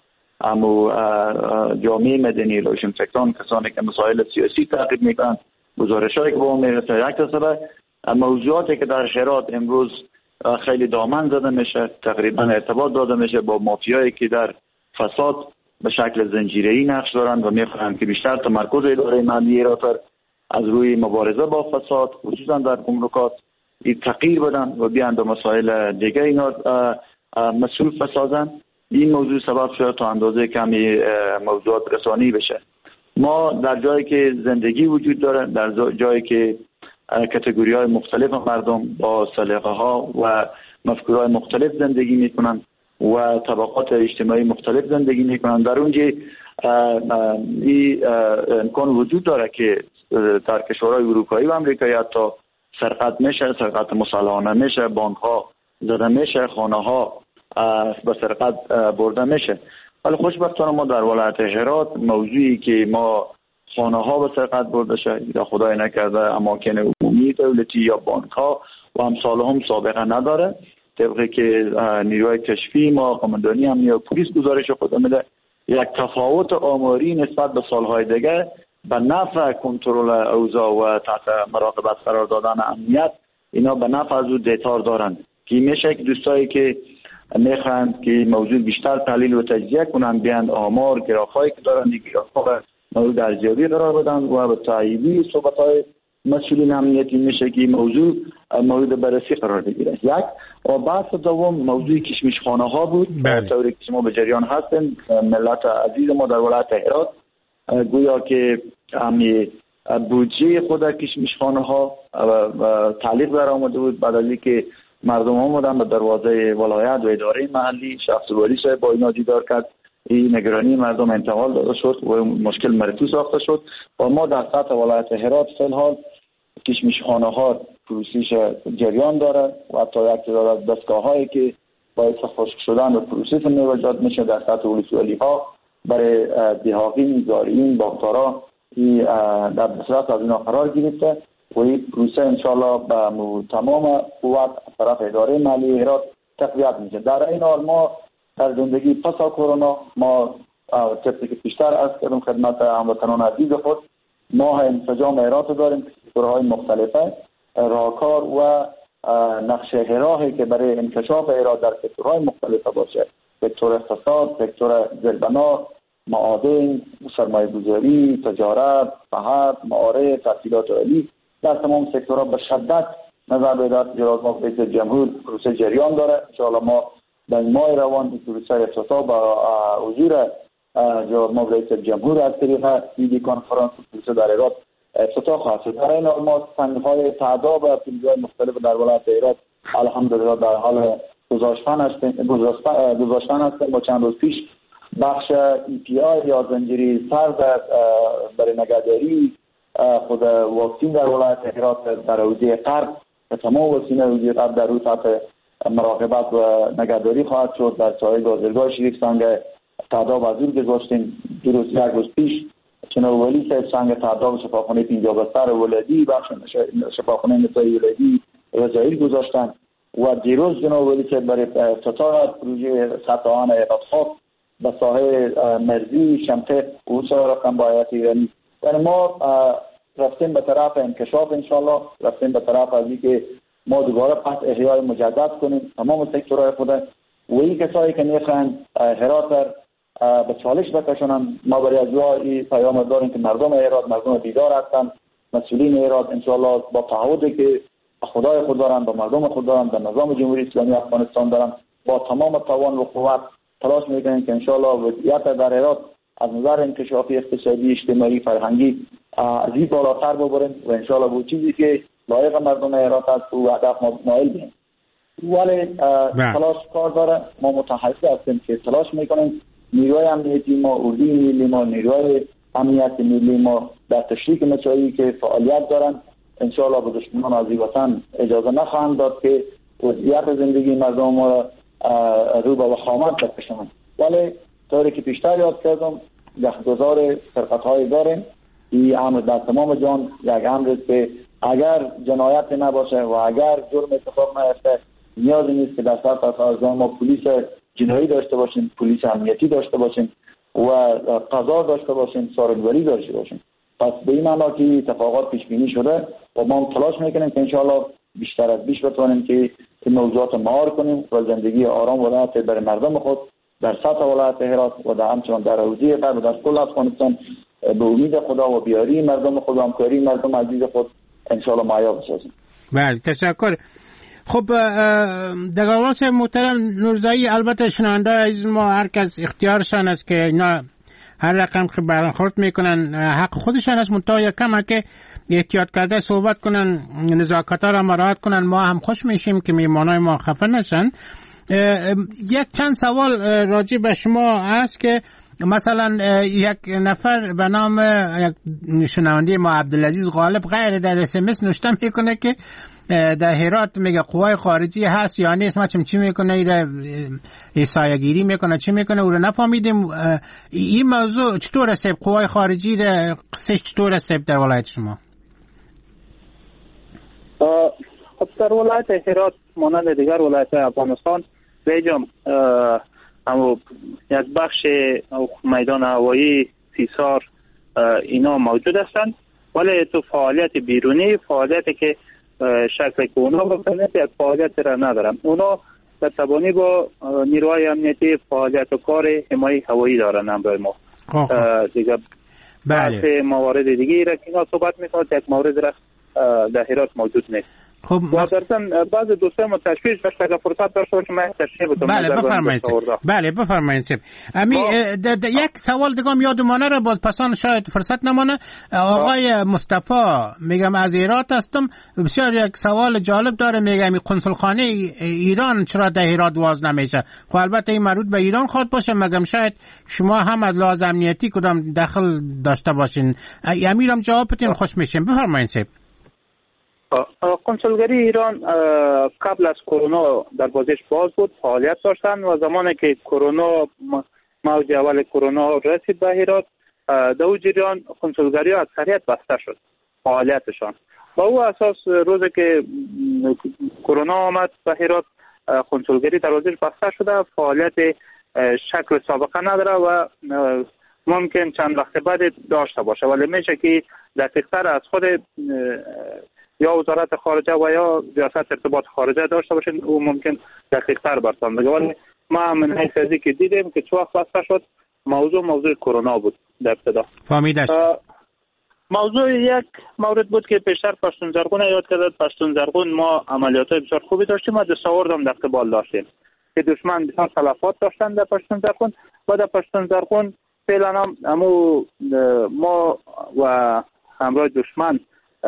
جامعه مدنی، روشنفکران، کسانی که مسائل سیاسی تعقیب میکنن، گزارش‌هایی که به ما میرسه، یک تسبه موضوعاتی که در هرات امروز خیلی دامن زده میشه، تقریبا ارتباط داده میشه با مافیایی که در فساد به شکل زنجیره‌ای نقش دارند و میخواهند که بیشتر تمرکز اداره محلی هرات از روی مبارزه با فساد، خصوصا در گمرکات، این تغییر بدن و بیان به مسائل دیگه اینا مسئول بسازن. این موضوع سبب شده تا اندازه کمی موضوعات رسانی بشه. ما در جایی که زندگی وجود داره، در جایی که کاتگوری های مختلف مردم با سلیقه ها و مفکورهای مختلف زندگی میکنن و طبقات اجتماعی مختلف زندگی میکنن، در اونجا این امکان وجود داره که در کشورهای اروپایی و امریکایی حتی سرقت میشه، سرقت مسلحانه میشه، بانک ها زده میشه، خانه ها به سرقت برده میشه. ولی خوشبختانه ما در ولایت هرات موضوعی که ما خانه ها به سرقت برده شه یا خدای نکرده اماکن عمومی دولتی یا بانک ها و امثال هم سابقه نداره. طبقی که نیروی کشفی ما قماندانی امنیت پلیس گزارش خود میده، یک تفاوت آماری نسبت به سالهای دیگه به نفع کنترل اوضاع و تحت مراقبت قرار دادن امنیت، اینا به نفع از او دیتار دارند که میشه که دوستایی که میخواند که موضوع بیشتر تحلیل و تجزیه کنند بیان آمار گرافایی که دارند این گراف‌ها مورد ارزیابی قرار بدن و به تاییدی صحبت‌های مسئولین امنیتی میشه که موضوع مورد بررسی قرار بگیره. یک و بحث دوم موضوع کشمشخانه ها بود. طوری که شما به جریان هستین، ملت عزیز ما در ولایت هرات گویا که همی بودجه خود کشمشخانه ها تعلیق بر آمده بود، بدلی که مردم آمدن به دروازه ولایت و اداره محلی، شخص والی صاحب با اینا دیدار کرد، این نگرانی مردم انتقال داده شد و مشکل مرتوب ساخته شد و ما در سطح ولایت هرات فی الحال کشمشخانه ها پروسیش جریان داره و حتی یک تعداد از دستگاه هایی که باعث خشک شدن و پروسیس میوجد میشه در سطح ولسوالی ها برای دهاقین، زارعین، باغدارا در بصورت از اینا قرار گرفته و این پروسه انشاءالله به تمام قوت طرف اداره محلی هرات تقویت میشه. در این حال ما در زندگی پس از کرونا ما طبقی که بیشتر از کردم خدمت هموطنان عزیز خود، ما انسجام هرات داریم که سکتورهای مختلفه راهکار و نقشه راهی که برای انکشاف هرات در سکتورهای مختلفه باشه، سکتور اقتصاد، سکتور زیربنا، معادن، سرمایه گذاری، تجارت، صحت، معارف، تحصیلات عالی، در تمام سکتورها به شدت نظر به اداره جلال رئیس جمهور پروسه جریان داره. انشاءالله ما در ماه روان پروسه افتتاح با حضور جناب رئیس جمهور از طریق ویدیو کنفرانس پروسه در هرات افتتاح خواهد شد. در این حال ما فنهای تعداد و پروژه‌های مختلف در ولایت هرات الحمدلله در حال گذاشتن هستیم. با چند روز پیش بخش EPI یا زنجیره سرد برای نگهداری خود واکسین در ولایت هرات در حوزه غرب که تمام واکسین حوزه غرب در روی تحت مراقبت و نگهداری خواهد شد. در ساحل گازرگاه شریف سنگ تعداد وزیر گذاشتیم. دیروز یک روز پیش جناب ولی صاحب سنگ تعداد شفاخانه 50 بستر ولادی بخش شفاخانه نسایی ولادی رضایی گذاشتن و دیروز جناب ولی صاحب برای افتتاح پروژه سطح آهن اقتصاد به ساحه مرزی شمته و رقم با هیئت ایرانی. یعنی ما رفتیم به طرف انکشاف، انشالله رفتیم به طرف از اینکه ما دوباره پس احیای مجدد کنیم تمام سکتورهای خود و این کسایی که میخواهند هرات به چالش بکشونن. ما برای از این پیام داریم که مردم هرات مردم بیدار هستند، مسئولین هرات انشالله با تعهدی که خدای خود دارن، با مردم خود دارن، در نظام جمهوری اسلامی افغانستان دارن، با تمام توان و قوت تلاش میکنیم که انشالله وضعیت در هرات از نظر انکشافی اقتصادی، اجتماعی، فرهنگی از این بالاتر ببریم و انشالله به چیزی که لایق مردم هرات است و هدف ما نائل بشیم. ولی تلاش کار داره، ما متحرک هستیم که تلاش میکنیم. نیروهای امنیتی ما، اردوی ملی ما، نیروهای امنیت ملی ما در تشریک مساعی که فعالیت دارن انشالله به دشمنان از وطن اجازه نخواهند داد که وضعیت زندگی مردم ما رو به وخامت بکشند. ولی طوری که پیشتر یاد کردم گهگذار فرقت‌های داریم. این امر در تمام جان یک امر که اگر جنایت نباشه و اگر جرم اتفاق نیفته نیازی نیست که در سطح سازمان ما پلیس جنایی داشته باشیم، پلیس امنیتی داشته باشیم و قضا داشته باشیم، سارنگاری داشته باشیم. پس به این معنا که اتفاقات پیش بینی شده و ما تلاش میکنیم که انشاءالله بیشتر از بیش بتوانیم که این موضوعات مهار کنیم و زندگی آرام و راحت برای مردم خود در سطح ولایت هرات و در همچنان در حوزه غرب و در کل افغانستان به امید خدا و بیاری مردم خود و همکاری مردم عزیز خود انشاءالله معیار بسازیم. بله تشکر. خب دگرواس محترم نورزایی، البته شنونده عزیز ما هر کس اختیارشان است که اینا هر رقم که برخورد میکنن حق خودشان است، منتها یکم که احتیاط کرده صحبت کنن، نزاکت‌ها را مراعات کنن، ما هم خوش میشیم که میهمانای ما خفه نشن. یک چند سوال راجع به شما هست که مثلا یک نفر به نام یک شنونده ما عبدالعزیز غالب غیر در SMS نوشته میکنه که در هرات میگه قوای خارجی هست یا نیست، ما چی میکنه ایسایه گیری میکنه چی میکنه او رو نفهمیدیم. این موضوع چطور است؟ قوای خارجی قصهش چطور است در ولایت شما؟ خب در ولایت هرات مانند دیگر ولایت افغانستان بیجام اما یک بخش میدان هوایی سیسار اینا موجود هستند، ولی تو فعالیت بیرونی، فعالیتی که شکل که اونا بکنه یک فعالیت را ندارن. اونا در تبانی با نیروهای امنیتی فعالیت و کار حمایت هوایی دارن همراه ما. دیگه بحث موارد دیگه را که اینا صحبت میکنند یک مورد را در هرات موجود نیست. خب بعض دوستان ما تشویش داشت اگر فرصت داشته باشم من تشریح بدم. بله بفرمایید. یک سوال دیگه یادمانه را باز پسان شاید فرصت نمانه. آقای مصطفی میگم از هرات هستم، بسیار یک سوال جالب داره، میگم قنصل خانه ایران چرا در هرات واز نمیشه؟ خب البته این مربوط به ایران خود باشه، مگم شاید شما هم از لحاظ امنیتی کدام دخل داشته باشین. امیرم جواب بدین خوش میشیم. بفرمایید. کنسولگری ایران قبل از کرونا در بازش باز بود، فعالیت داشتن و زمانی که کرونا موج اول کرونا رسید به هرات در اون جریان کنسولگری ها اکثریت بسته شد فعالیتشان. با او اساس روزی که کرونا آمد به هرات کنسولگری در بازش بسته شده، فعالیت شکل سابقه نداره و ممکن چند وقت بعد داشته باشه، ولی میشه که دقیق‌تر از خود یا وزارت خارجه و یا ریاست ارتباط خارجه داشته باشین، او ممکن دقیق‌تر برتان بگه. ولی ما من حیث ازی که دیدیم که چه وقت بسته شد موضوع کرونا بود در ابتدا. فهمیدش. موضوع یک مورد بود که پیشتر پشتون زرغون یاد کرد. پشتون زرغون ما عملیات بسیار خوبی داشتیم و دستاورد هم در قبال داشتیم که دشمن بسیار تلفات داشتن در پشتون زرغون و در پشتون زرغون فعلا هم ما و همراه دشمن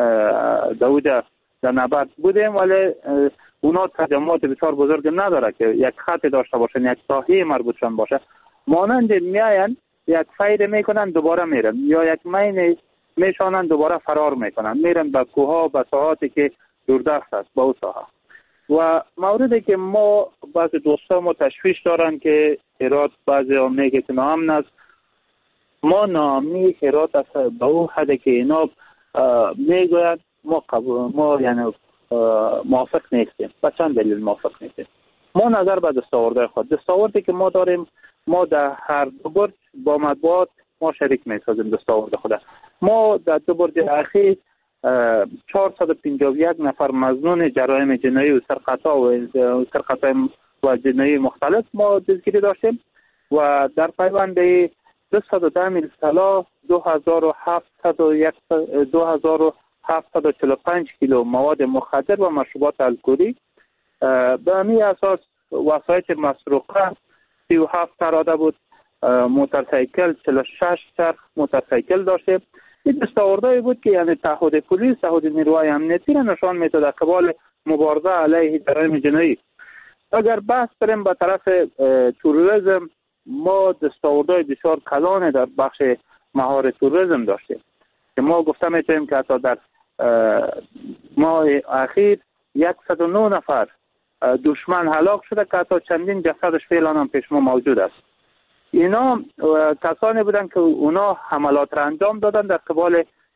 در نبرد بودیم، ولی اونا تجمعات بسیار بزرگ نداره که یک خط داشته باشن، یک ساحه مربوطشان باشه. مانند میاین یک فیر میکنن دوباره میرن، یا یک مین میشانن دوباره فرار میکنن، میرن به کوها به ساحاتی که دوردست است با او ساحه. و موردی که ما بعض دوستان ما تشویش دارن که هرات بعضی هم میگه که ناامن است. ما ناامنی هرات است به او حدی که اینا میگوید ما یعنی موافق نیستیم. به چند دلیل موافق نیستیم؟ ما نظر به دستاوردی که ما داریم، ما در هر دو برج با مطبوعات ما شریک میسازیم دستاورد خود. ما در دو برج اخیر 451 نفر مظنون جرایم جنایی و سرقطع و جنایی مختلف ما دستگیری داشتیم و در پیوند 210 میل طلا 2745 کیلو مواد مخدر و مشروبات الکلی. به همین اساس وسایل مسروقه 37 اراده بود، موتورسیکل 46 چرخ موتورسیکل داشته. این دستاوردهایی بود که یعنی تعهد پلیس، تعهد نیروهای امنیتی را نشان میداد در قبال مبارزه علیه جرایم جنایی. اگر بحث بریم به طرف تروریسم، ما دستاوردهای بسیار کلان در بخش مهار تروریسم داشتیم که ما گفته میتونیم که حتی در ماه اخیر 109 نفر دشمن هلاک شده که حتی چندین جسدش فعلا هم پیش ما موجود است. اینا کسانی بودن که اونا حملات را انجام دادن در قبال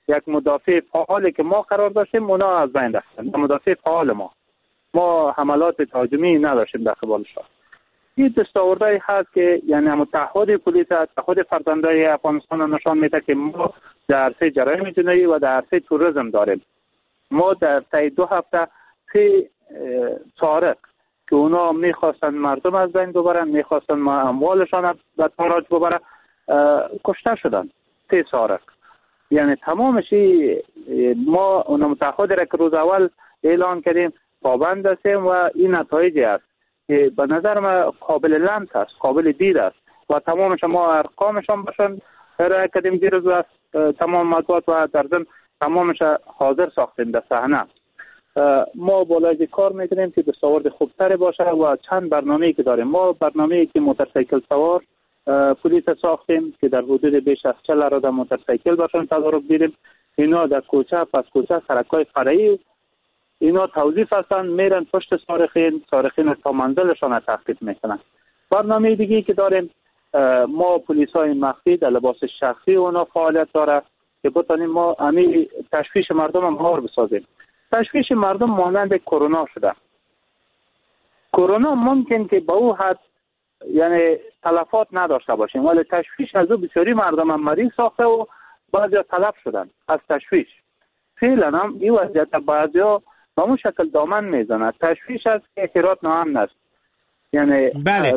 یک مدافع فعالی که ما قرار داشتیم اونا از بین رفتن. مدافع فعال ما حملات تهاجمی نداشتیم در قبالشان. این دستاوردهایی هست که یعنی متحد پلیس تعهد فرزندای افغانستان نشان میده که ما در عرصه جرایم جنایی و در عرصه توریسم داریم. ما در طی 2 هفته 3 سارق که اونا میخواستن مردم از بین ببرن، میخواستن اموالشان به تاراج ببرن، کشته شدن. 3 سارق. یعنی تمامشی ما اون متحد را که روز اول اعلان کردیم پابند هستیم و این نتایجی است که به نظر ما قابل لمس است، قابل دید است و تمامش ما ارقامشان باشن ارائه کردیم دیروز و تمام مطبوعات و در ضمن تمامش حاضر ساختیم در صحنه. ما بالای کار میکنیم که دستاورد خوبتر باشه و چند برنامه‌ای که داریم. ما برنامه‌ای که موتورسیکل سوار پلیس ساختیم که در حدود بیش از 40 اراده موتورسیکل باشن تدارک دیدیم. اینا در کوچه پس کوچه سرکای فرعی اینا توظیف هستن، میرن پشت سارقین تا منزلشان تعقیب میکنن. برنامه دیگه که داریم ما پلیسای مخفی در لباس شخصی اونا فعالیت داره که بتونیم ما همین تشویش مردم هم هار بسازیم. تشویش مردم مانند کرونا شده. کرونا ممکن که به او حد یعنی تلفات نداشته باشیم ولی تشویش از او بسیاری مردم هم مریض ساخته و بعضیا تلف شدن از تشویش. فعلا هم این وضعیت بعضیا به اون شکل دامن میزنه. تشویش از احتیاط ناامن است. یعنی بله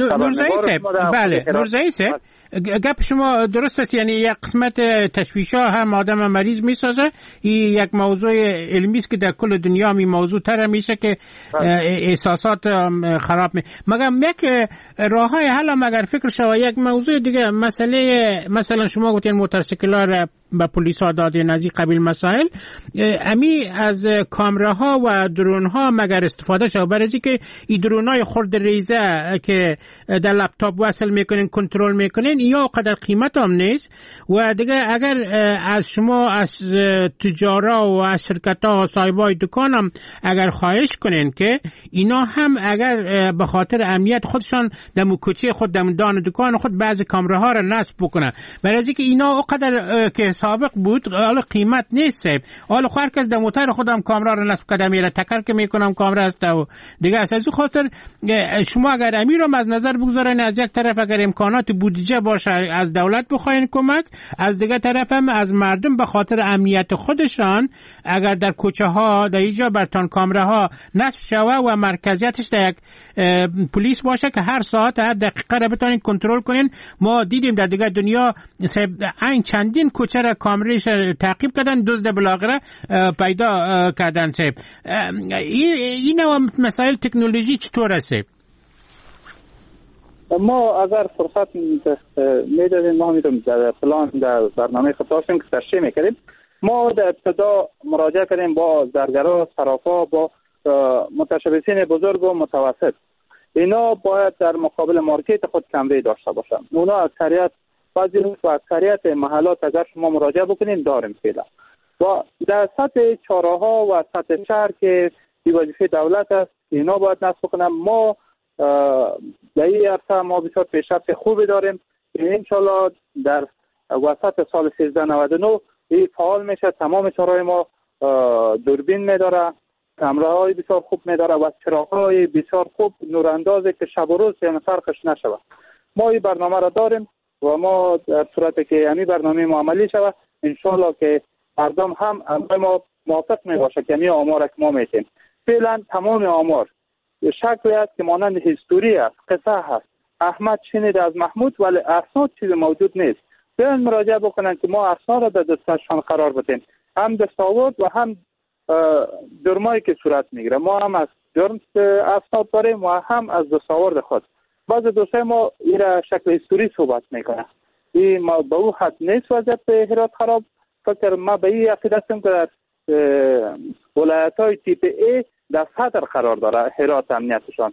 نورزایی صاحب گپ شما درست است. یعنی یک قسمت تشویش‌ها هم آدم مریض میسازه. این یک موضوع علمی است که در کل دنیا می موضوع تر میشه که احساسات خراب مگر یک راههای حل مگر فکر شما یک موضوع دیگه مثلا شما گفتین موتورسیکل‌ها را به پلیس ها داده نزدیک قبیل مسائل امی از کامراها و درون ها مگر استفاده شد برای اینکه این درون های خرد ریزه که در لپتاپ وصل میکنین کنترل میکنین یا قدر قیمت هم نیست و دیگه اگر از شما از تجارا و از شرکت ها و صاحبای دکان هم اگر خواهش کنین که اینا هم اگر به خاطر امنیت خودشان در کوچه خود در دان دکان خود بعضی کامراها را نصب بکنن برای اینکه اینا اونقدر که سابق بود حالا قیمت نیست. حالا هر کس در موتور خودم کامرا رو نصب کرده میره تکر که میکنم کامرا است و دیگه از این خاطر شما اگر امیر رو از نظر بگذارین از یک طرف اگر امکانات بودجه باشه از دولت بخواین کمک از دیگه طرف هم از مردم به خاطر امنیت خودشان اگر در کوچه ها در اینجا برتان کامراها نصب شوه و مرکزیتش در یک پلیس باشه که هر ساعت هر دقیقه رو بتونین کنترل کنین. ما دیدیم در دیگه دنیا این چندین کوچه را کامریش تعقیب کردن دزد بلاغره پیدا کردن. این مسائل تکنولوژی چطور است؟ ما اگر فرصت میدادیم ما میتونیم در پلان در برنامه خود داشتیم که تشریح میکردیم. ما در ابتدا مراجعه کردیم با زرگرا صرافا با متشبثین بزرگ و متوسط. اینا باید در مقابل مارکت خود کمری داشته باشن. اونا اکثریت بعضی و اکثریت محلات اگر شما مراجعه بکنین داریم فعلا و در سطح چهارراه و سطح شهر که وظیفه دولت است اینا باید نصب کنن. ما در این عرصه ما بسیار پیشرفت خوبی داریم. انشالله در وسط سال 1399 این فعال میشه. تمام چهارراه ما دوربین میداره، کامراهای بسیار خوب میداره و چراغ‌های بسیار خوب نوراندازه که شب و روز یعنی فرقش نشود. ما این برنامه را داریم و ما در صورتی که همین برنامه معاملی شود انشالله که مردم هم ما موافق می باشه که همین آمار که ما میتیم. فعلا تمام آمار شکلی است که مانند هیستوری است، قصه هست. احمد شنید از محمود ولی اسناد چیزی موجود نیست. بیان مراجعه بکنن که ما اسناد را در دستشان قرار بدیم. هم دستاورد و هم جرمایی که صورت میگیره. ما هم از جرم اسناد داریم و هم از دستاورد خود. بعض دوستای ما این را شکل هیستوری صحبت میکنه. این ما به او حد نیست وضعیت هرات خراب. فکر ما به این عقیده هستیم که در ولایت‌های تیپ ای در صدر قرار داره هرات امنیتشان.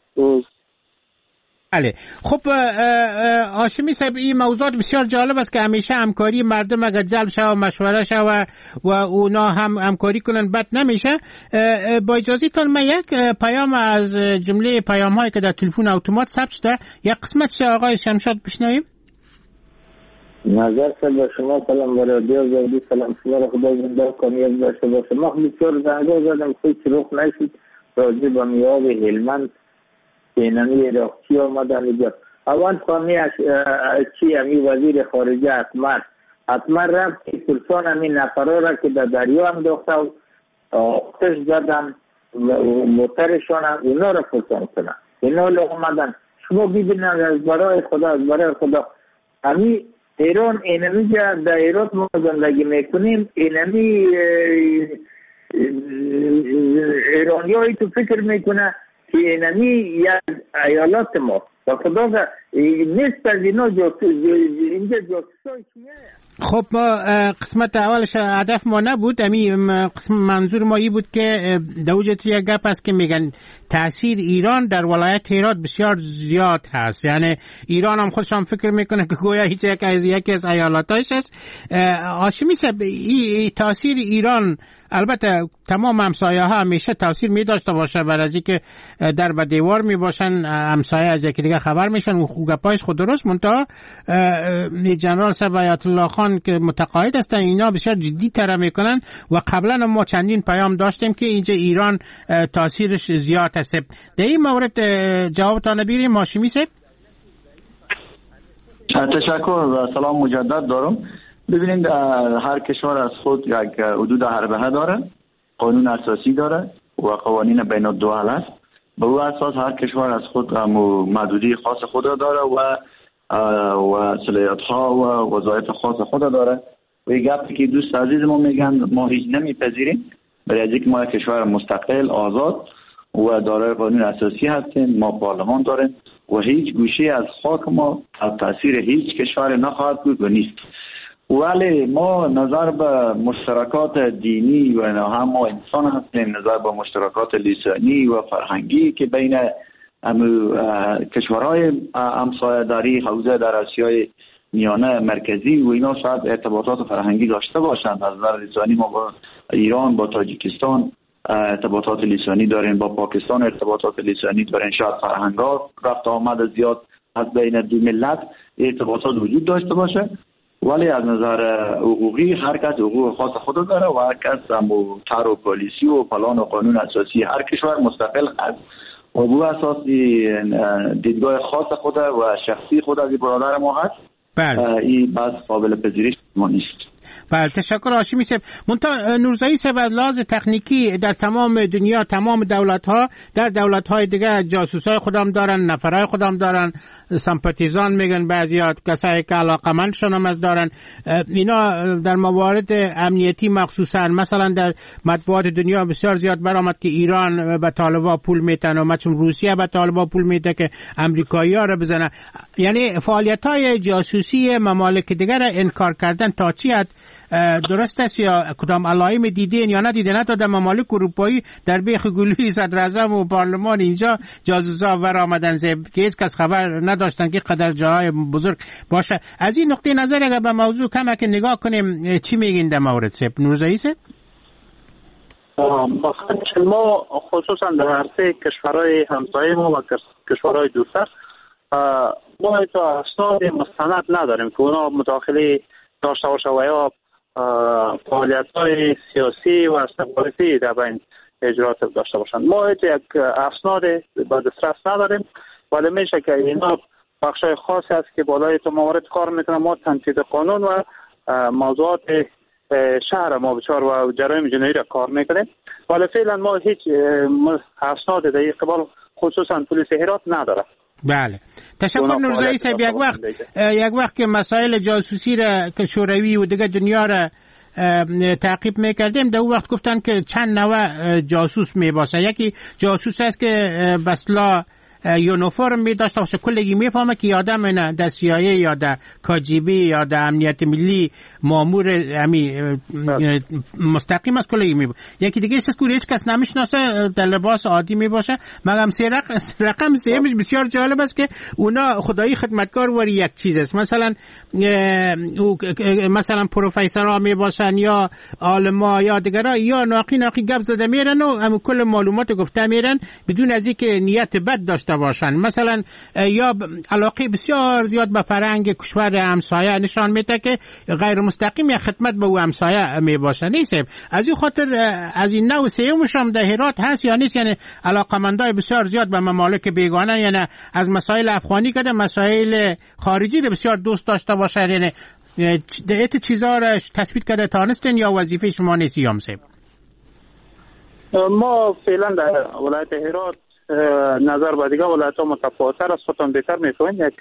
بله خب هاشمی صاحب این موضوعات بسیار جالب است که همیشه همکاری مردم اگر جلب شود و مشوره شود و اونا هم همکاری کنن بد نمیشه. با اجازهتون من یک پیام از جمله پیام هایی که در تلفن اتومات ثبت شده یک قسمت آقای شمشاد بشنویم. نظر به شما سلام به رادیو زودی، سلام شما را خدا زنده کامیاب داشته باشه. ما بسیار زنگا زدم خیلی رخ نشد راجع به میاب هلمند اینمی عراقچی آمدن اینجا. اول خانه چی همی وزیر خارجه حتما رفت که پرسان همی نفرها را که در دریا هم داخته و آتش زدن موترشان هم اونا را پرسان کنن. اینا آمدن شما ببینن از برای خدا همی ایران اینمی جا در ایران ما زندگی میکنیم، اینمی ایرانی هایی تو فکر میکنه که اینمی یک ایالات ما و خدا نیست از اینا اینجا جاسوسای چیه. خب ما قسمت اولش هدف ما نبود، قسم منظور ما ای بود که دوجت یک گپ است که میگن تاثیر ایران در ولایت هرات بسیار زیاد هست، یعنی ایران هم خودش هم فکر میکنه که گویا یکی از ایالاتش است. هاشمی صاحب این تاثیر ایران البته تمام همسایه ها همیشه تاثیر می داشته باشه، برای از اینکه در به دیوار می باشن همسایه از یکی دیگه خبر میشن و گپایش خود درست. منتها جنرال صاحب آیت الله خان که متقاعد هستن اینا بسیار جدی تر میکنن و قبلا ما چندین پیام داشتیم که اینجا ایران تاثیرش زیاد هست. در این مورد جوابتان بگیریم هاشمی صاحب. تشکر و سلام مجدد دارم. ببینید هر کشور از خود یک حدود حربه داره، قانون اساسی داره و قوانین بین الدول است. به او اساس هر کشور از خود محدودی خاص خود داره و صلاحیت ها و وظایف خاص خود داره. و یک گپی که دوست عزیز ما میگن ما هیچ نمیپذیریم، برای اینکه ما یک کشور مستقل آزاد و دارای قانون اساسی هستیم، ما پارلمان داریم و هیچ گوشه از خاک ما تاثیر هیچ کشور نخواهد بود و نیست. ولی ما نظر به مشترکات دینی و هم ما انسان هستیم، نظر به مشترکات لسانی و فرهنگی که بین کشورهای همسایه‌داری حوزه در آسیای میانه مرکزی و اینا شاید ارتباطات فرهنگی داشته باشند. از نظر لسانی ما با ایران، با تاجیکستان ارتباطات لسانی داریم، با پاکستان ارتباطات لسانی داریم. شاید فرهنگ‌ها رفت آمد زیاد از بین دو ملت ارتباطات وجود داشته باشه، ولی از نظر حقوقی هر کس حقوق خاص خود داره و هر کس طرح و پالیسی و پلان و قانون اساسی هر کشور مستقل است و بو اساسی دیدگاه خاص خود و شخصی خود از برادر ما هست. این بس قابل پذیرش ما نیست. بله تشکر هاشمی صاحب. منتها نورزایی صاحب از لحاظ تکنیکی در تمام دنیا تمام دولت‌ها در دولت‌های دیگه جاسوسای خودم دارن، نفرای خودم دارن، سمپاتیزان میگن بعضی‌ها، کسایی که علاقمندشون هم از دارن. اینا در موارد امنیتی مخصوصا مثلا در مطبوعات دنیا بسیار زیاد برآمد که ایران به طالبان پول میتن و مثلا روسیه به طالبان پول میده که امریکایی‌ها رو بزنن. یعنی فعالیت‌های جاسوسی ممالک دیگر را انکار کردن تا چی حد درست است یا کدام علائم دیدین یا ندیدین؟ حتی در ممالک اروپایی در بیخ گلوی صدراعظم و پارلمان اینجا جاسوسا ور آمدن که هیچ کس خبر نداشتن که قدر جاهای بزرگ باشه. از این نقطه نظر اگر به موضوع کمک نگاه کنیم چی میگین در مورد صاحب نورزایی صاحب؟ ما خصوصا در عرصه کشورهای همسایه ما و کشورهای دوسر ما تو اسناد مستند نداریم که اونا مداخله داشته باشه و یا فعالیت‌های سیاسی و استخباراتی در بین اجرات داشته باشند. ما یک اسناد با دسترس نداریم، ولی میشه که اینا بخشای خاصی است که بالای تو موارد کار میکنه. ما تنفیذ قانون و موضوعات شهر ما بچار و جرایم جنایی را کار میکنیم، ولی فعلا ما هیچ اسناد در این قبال خصوصا پلیس هرات نداره. بله تشکر نورزایی صاحب. یک وقت که مسائل جاسوسی را که شوروی و دیگه دنیا را تعقیب میکردیم در اون وقت گفتن که چند نوع جاسوس میباشه. یکی جاسوس است که بسلا یونیفرم می داشته باشه، کلگی میفهمه که آدم نه در CIA یا در KGB یا در امنیت ملی مامور مستقیم از کلگی می باشه. یکی دیگه است که هیچ کس نمیشناسه در لباس عادی می باشه. مگم رقم سیمش بسیار جالب است که اونا خدایی خدمتکار وری یک چیز است. مثلا پروفسورها می باشن یا عالما یا دیگرا یا ناقی گپ زده میرن و هم کل معلومات گفته میرن بدون از اینکه نیت بد داشته داشته باشند. مثلا یا علاقه بسیار زیاد به فرهنگ کشور همسایه نشان میده که غیر مستقیم یا خدمت به او همسایه می باشه. نیست از این خاطر از این نوع سیومش هم در هرات هست یا نیست؟ یعنی علاقمندای بسیار زیاد به ممالک بیگانه، یعنی از مسائل افغانی که مسائل خارجی رو بسیار دوست داشته باشه. یعنی ایت چیزا را تثبیت کرده تانستین یا وظیفه شما نیست یا مسیب؟ ما فعلا در ولایت هرات نظر به دیگه ولایت ها متفاوت‌تر است، خودتان بهتر می‌فهمید. یک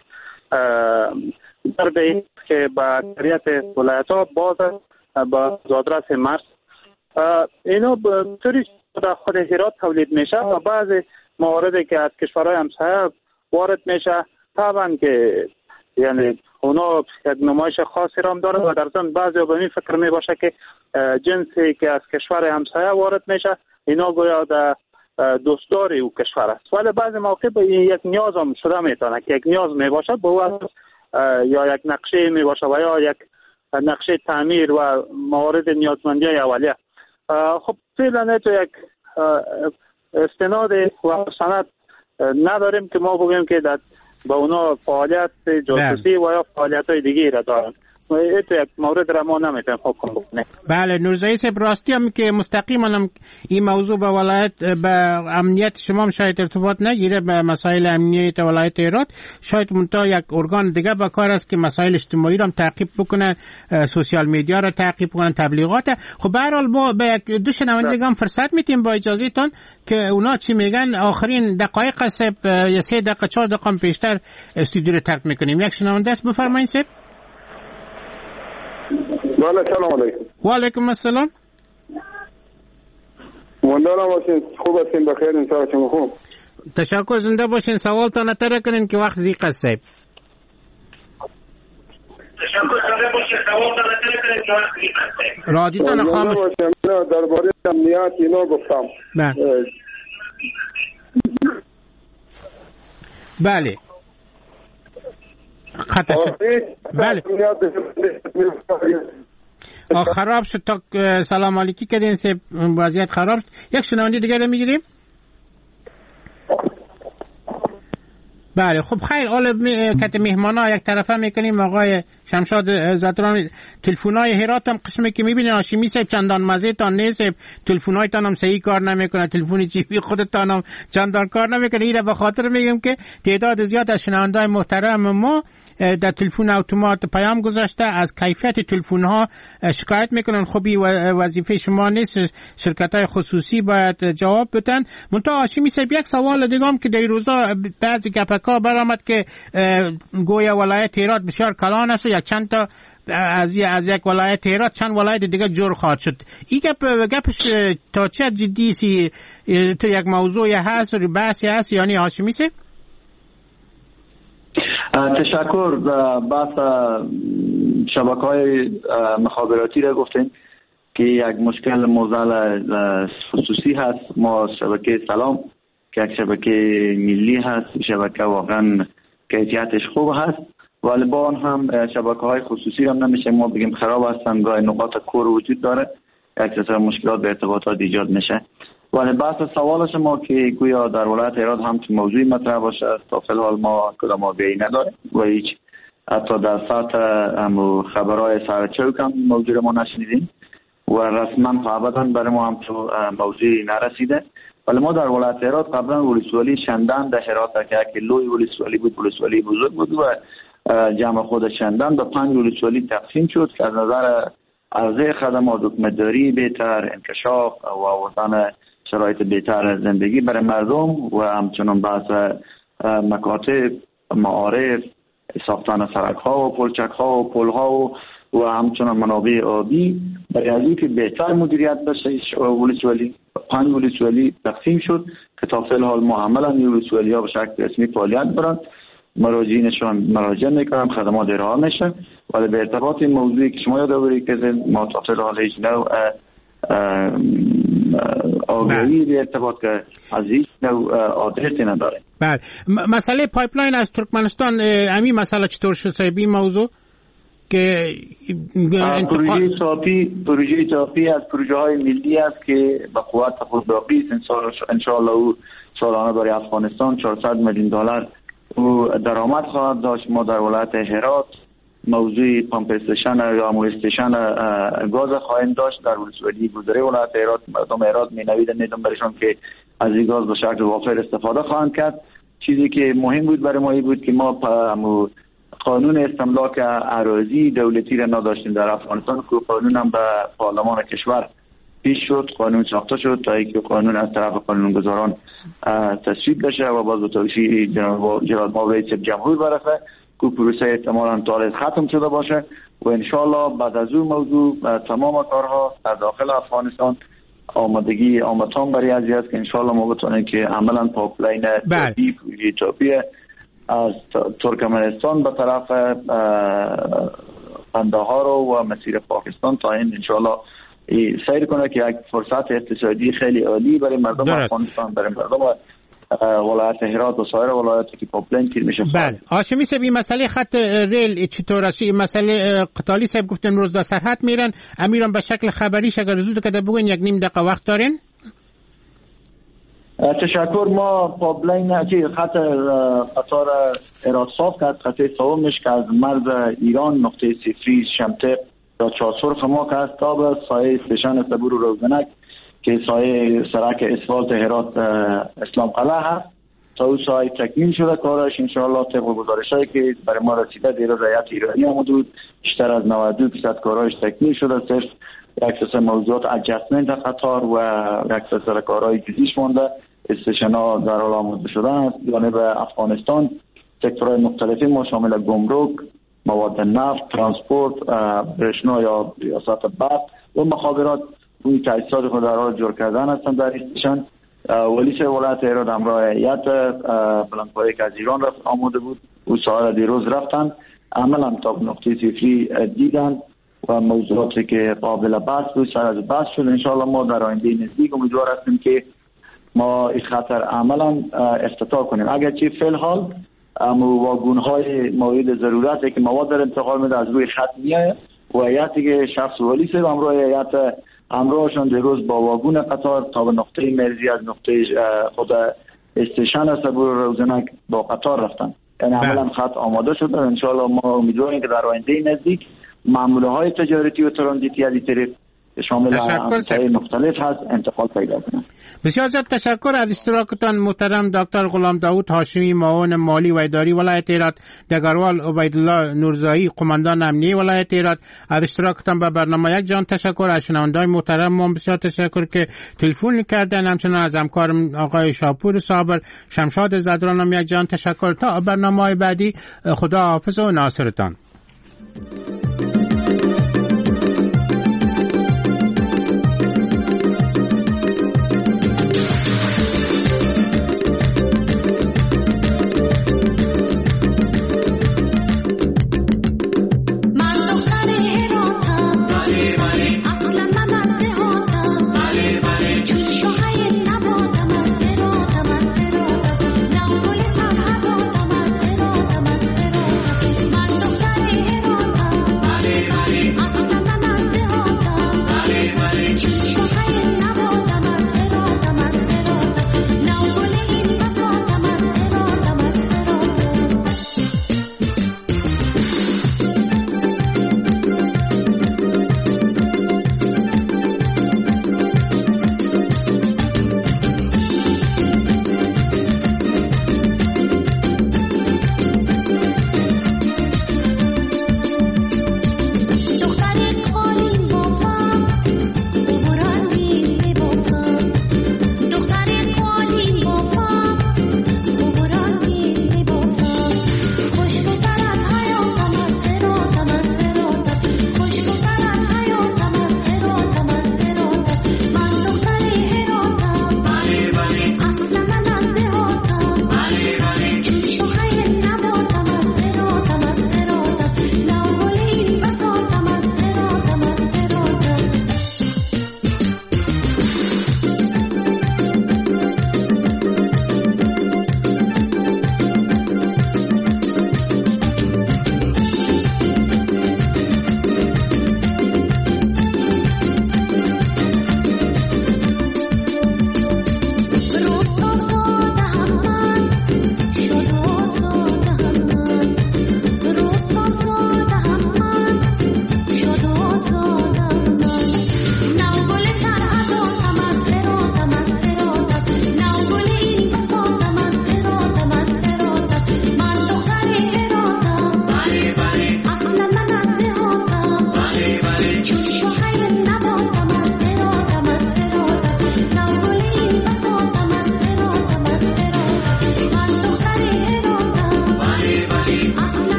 درد این که با اکثریت ولایت ها باز با زادرس مرز اینا به طوری در خود هرات تولید میشه و بعض مواردی که از کشورهای همسایه وارد میشه طبعا که یعنی اونا یک نمایش خاصی را هم داره و در ضمن بعضی به این فکر می باشه که جنسی که از کشور همسایه وارد میشه اینا گویا در دوستداری او کشور است، ولی بعضی موقع به یک نیاز هم شده میتونه که یک نیاز می باشه به او یا یک نقشه می باشه و یا یک نقشه تعمیر و موارد نیازمندی اولیه. خب فعلا تو یک استناد و سند نداریم که ما بگیم که با اونا فعالیت جاسوسی و یا فعالیت‌های دیگه را دارن. تو یک مورد را ما نمیتونیم حکم بکنیم. بله نورزایی صاحب، راستی هم که مستقیما هم این موضوع به ولایت به امنیت شما هم شاید ارتباط نگیره، به مسائل امنیت ولایت هرات شاید منتها یک ارگان دیگه با کار است که مسائل اجتماعی را هم تعقیب بکنه، سوشال میدیا را تعقیب کنن، تبلیغات. خب به هر حال ما به یک دو شنونده هم فرصت میتیم با اجازه تان که اونا چی میگن. آخرین دقایق صاحب یا 3 دقیقه 4 دقیقه پیشتر استودیو رو ترک میکنیم. یک شنونده است، بفرمایید صاحب. بله سلام علیکم. و علیکم السلام. مندارم باشین، خوب هستین، بخیر انشاءالله شما خوب. تشکر، زنده باشین. سوال تا نتره کنین که وقت زیق است صاحب. رادیو تا نخامش درباره امنیت اینا گفتم. بله بله خراب شد تا سلام علیکی کردین سه وضعیت خراب شد. یک شنونده دیگر رو میگیریم. بله خب خیر، حالا کت مهمانا یک طرفه میکنیم. آقای شمشاد زدران، تلفن‌های هرات هم قسمی که میبینین هاشمی صاحب چندان مزه تان نیست، تلفن‌هایتان هم صحیح کار نمیکنه، تلفن جیبی خودتان هم چندان کار نمیکنه. این به خاطر میگم که تعداد زیاد از شنونده‌های محترم ما در تلفن اتومات پیام گذاشته، از کیفیت تلفن‌ها شکایت میکنن. خب این وظیفه شما نیست، شرکت‌های خصوصی باید جواب بدن. منتها هاشمی صاحب یک سوال دیگه هم که در روزا بعضی گپکا برآمد که گویا ولایت هرات بسیار کلان است و یک چند تا از یک ولایت هرات چند ولایت دیگه جور خواهد شد. این گپش تا چه جدی سی تو یک موضوع هست و بحثی هست یعنی هاشمی صاحب؟ تشکر. بحث شبکه‌های مخابراتی را گفتین که یک مشکل موزل خصوصی هست. ما شبکه سلام که یک شبکه ملی هست، شبکه واقعا کیفیتش خوب هست، ولی با آن هم شبکه‌های خصوصی هم نمیشه ما بگیم خراب هستن، گاهی نقاط کور وجود داره، یک سری مشکلات به ارتباطات ایجاد میشه. ولی بحث سوال شما که گویا در ولایت هرات هم موضوعی مطرح باشه، تا فی الحال ما کدام آگهی نداریم و هیچ حتی در سطح خبرهای سرچوک هم موضوع ما نشنیدیم و رسما ابدا برای ما هم تو موضوعی نرسیده. ولی ما در ولایت هرات قبلا ولسوالی شندن در هرات که یک لوی ولسوالی بود، ولسوالی بزرگ بود و جمع خود شندن به 5 ولسوالی تقسیم شد که از نظر عرضه خدمات، حکومتداری بهتر، انکشاف و وطن شرایط بهتر زندگی برای مردم و همچنان بحث مکاتب، معارف، ساختن سرک‌ها و پلچک‌ها و پل‌ها و همچنان منابع آبی برای از اینکه بهتر مدیریت بشه ولسوالی 5 ولسوالی تقسیم شد که تا فی الحال ما عملا این ولسوالی‌ها به شکل رسمی فعالیت دارند، مراجعینشان مراجعه میکنن، خدمات ارائه میشه. ولی به ارتباط این موضوعی که شما یادآوری کردین ما تا فی الحال هیچ نوع آگهی به ارتباط که از هیچ نوع آدرسی نداره. بله مسئله پایپلاین از ترکمنستان، همین مسئله چطور شد صاحب این موضوع؟ که پروژه تاپی از پروژه های ملی است که به قوت خود باقی است. انشاءالله او سالانه برای افغانستان 400 میلیون دلار او درآمد خواهد داشت. ما در ولایت هرات موضوع پمپ استیشن یا امو استیشن گاز خواهیم داشت در ولسوالی گذره ولایت هرات. مردم هرات میدونم برشان که از این گاز به شکل وافر استفاده خواهند کرد. چیزی که مهم بود برای ما بود که ما قانون استملاک اراضی دولتی را نداشتیم در افغانستان که قانون هم به پارلمان کشور پیش شد، قانون ساخته شد تا اینکه قانون از طرف قانونگذاران تصویب بشه و باز به توصیه جناب رئیس جمهور برسه که پروسه احتمالاً تا ختم شده باشه و انشالله بعد از اون موضوع تمام کارها در داخل افغانستان آمادگی آماتان برای ازی است که انشالله ما بتونیم که عملا پاپلاین تاپی از ترکمنستان به طرف قندهار و مسیر پاکستان تا این انشالله سیر کنه که یک فرصت اقتصادی خیلی عالی برای مردم افغانستان، برای مردم ولایت هرات و سایر ولایاتی که پاپلاین تیر میشه. بله هاشمی صاحب این مسئله خط ریل چطور است؟ این مسئله قطالی صاحب گفتن روز در سرحد میرن امیران به شکل خبریش اگر زود کده بگوین یک نیم دقیقه وقت دارین. تشکر. ما پاپلاین که خط قطار هرات صاف کرد، خط سومش که از مرز ایران نقطه صفری شمتق یا چاسرخ ما که است تا به سایه استیشن صبور و روزنک که سایه سرک اسفالت هرات اسلام قلعه هست تا او سایه تکمیل شده کارش انشاءالله طبق گزارشایی که برای ما رسیده دیروز هیئت ایرانی آمده بود بیشتر از 92% کارش تکمیل شده. صرف یک سلسله موضوعات ادجستمنت قطار و یک سلسله کارهای جدیش مونده. استیشن‌ها در حال آماده شده است. جانب افغانستان سکتورهای مختلفی ما شامل گمرک، مواد نفت، ترانسپورت، برشنا یا ریاست برق و مخابرات این تأسیسات خود در حال جور کردن هستند در استیشن. ولی ولایت هرات همراه هیئت بلندپایه که از ایران رفت آماده بود او ساعت دیروز رفتن عملا تا نقطه صفری دیدن و موضوعاتی که قابل بحث بود سر از بحث شد. انشاءالله ما در آینده نزدیک امیدوار هستیم که ما این خطر عملا افتتاح کنیم. اگرچه فی الحال واگون‌های مورد ضرورتی که مواد در انتقال میده از روی خط میاد و هیئتی که شخص ولی سه همراه هیئت همراهشان دیروز با واگون قطار تا به نقطه مرزی از نقطه خود استیشن صبور و روزنک با قطار رفتن. یعنی عملا خط آماده شده. انشاءالله ما امیدواریم که در آینده نزدیک معامله‌های تجارتی و ترانزیتی از این طریق شامل امثال مختلف هست انتقال پیدا کنند. بسیار زیاد تشکر از اشتراکتان محترم دکتر غلام داود هاشمی معاون مالی و اداری ولایت هرات، دگروال عبیدالله نورزایی قماندان امنیه ولایت هرات از اشتراکتان به برنامه یک جان تشکر. از شنوندگان محترم ما بسیار تشکر که تلفن کردن. همچنان از همکارم آقای شاپور صابر، شمشاد زدران یک جان تشکر. تا برنامه بعدی خدا حافظ و ناصرتان.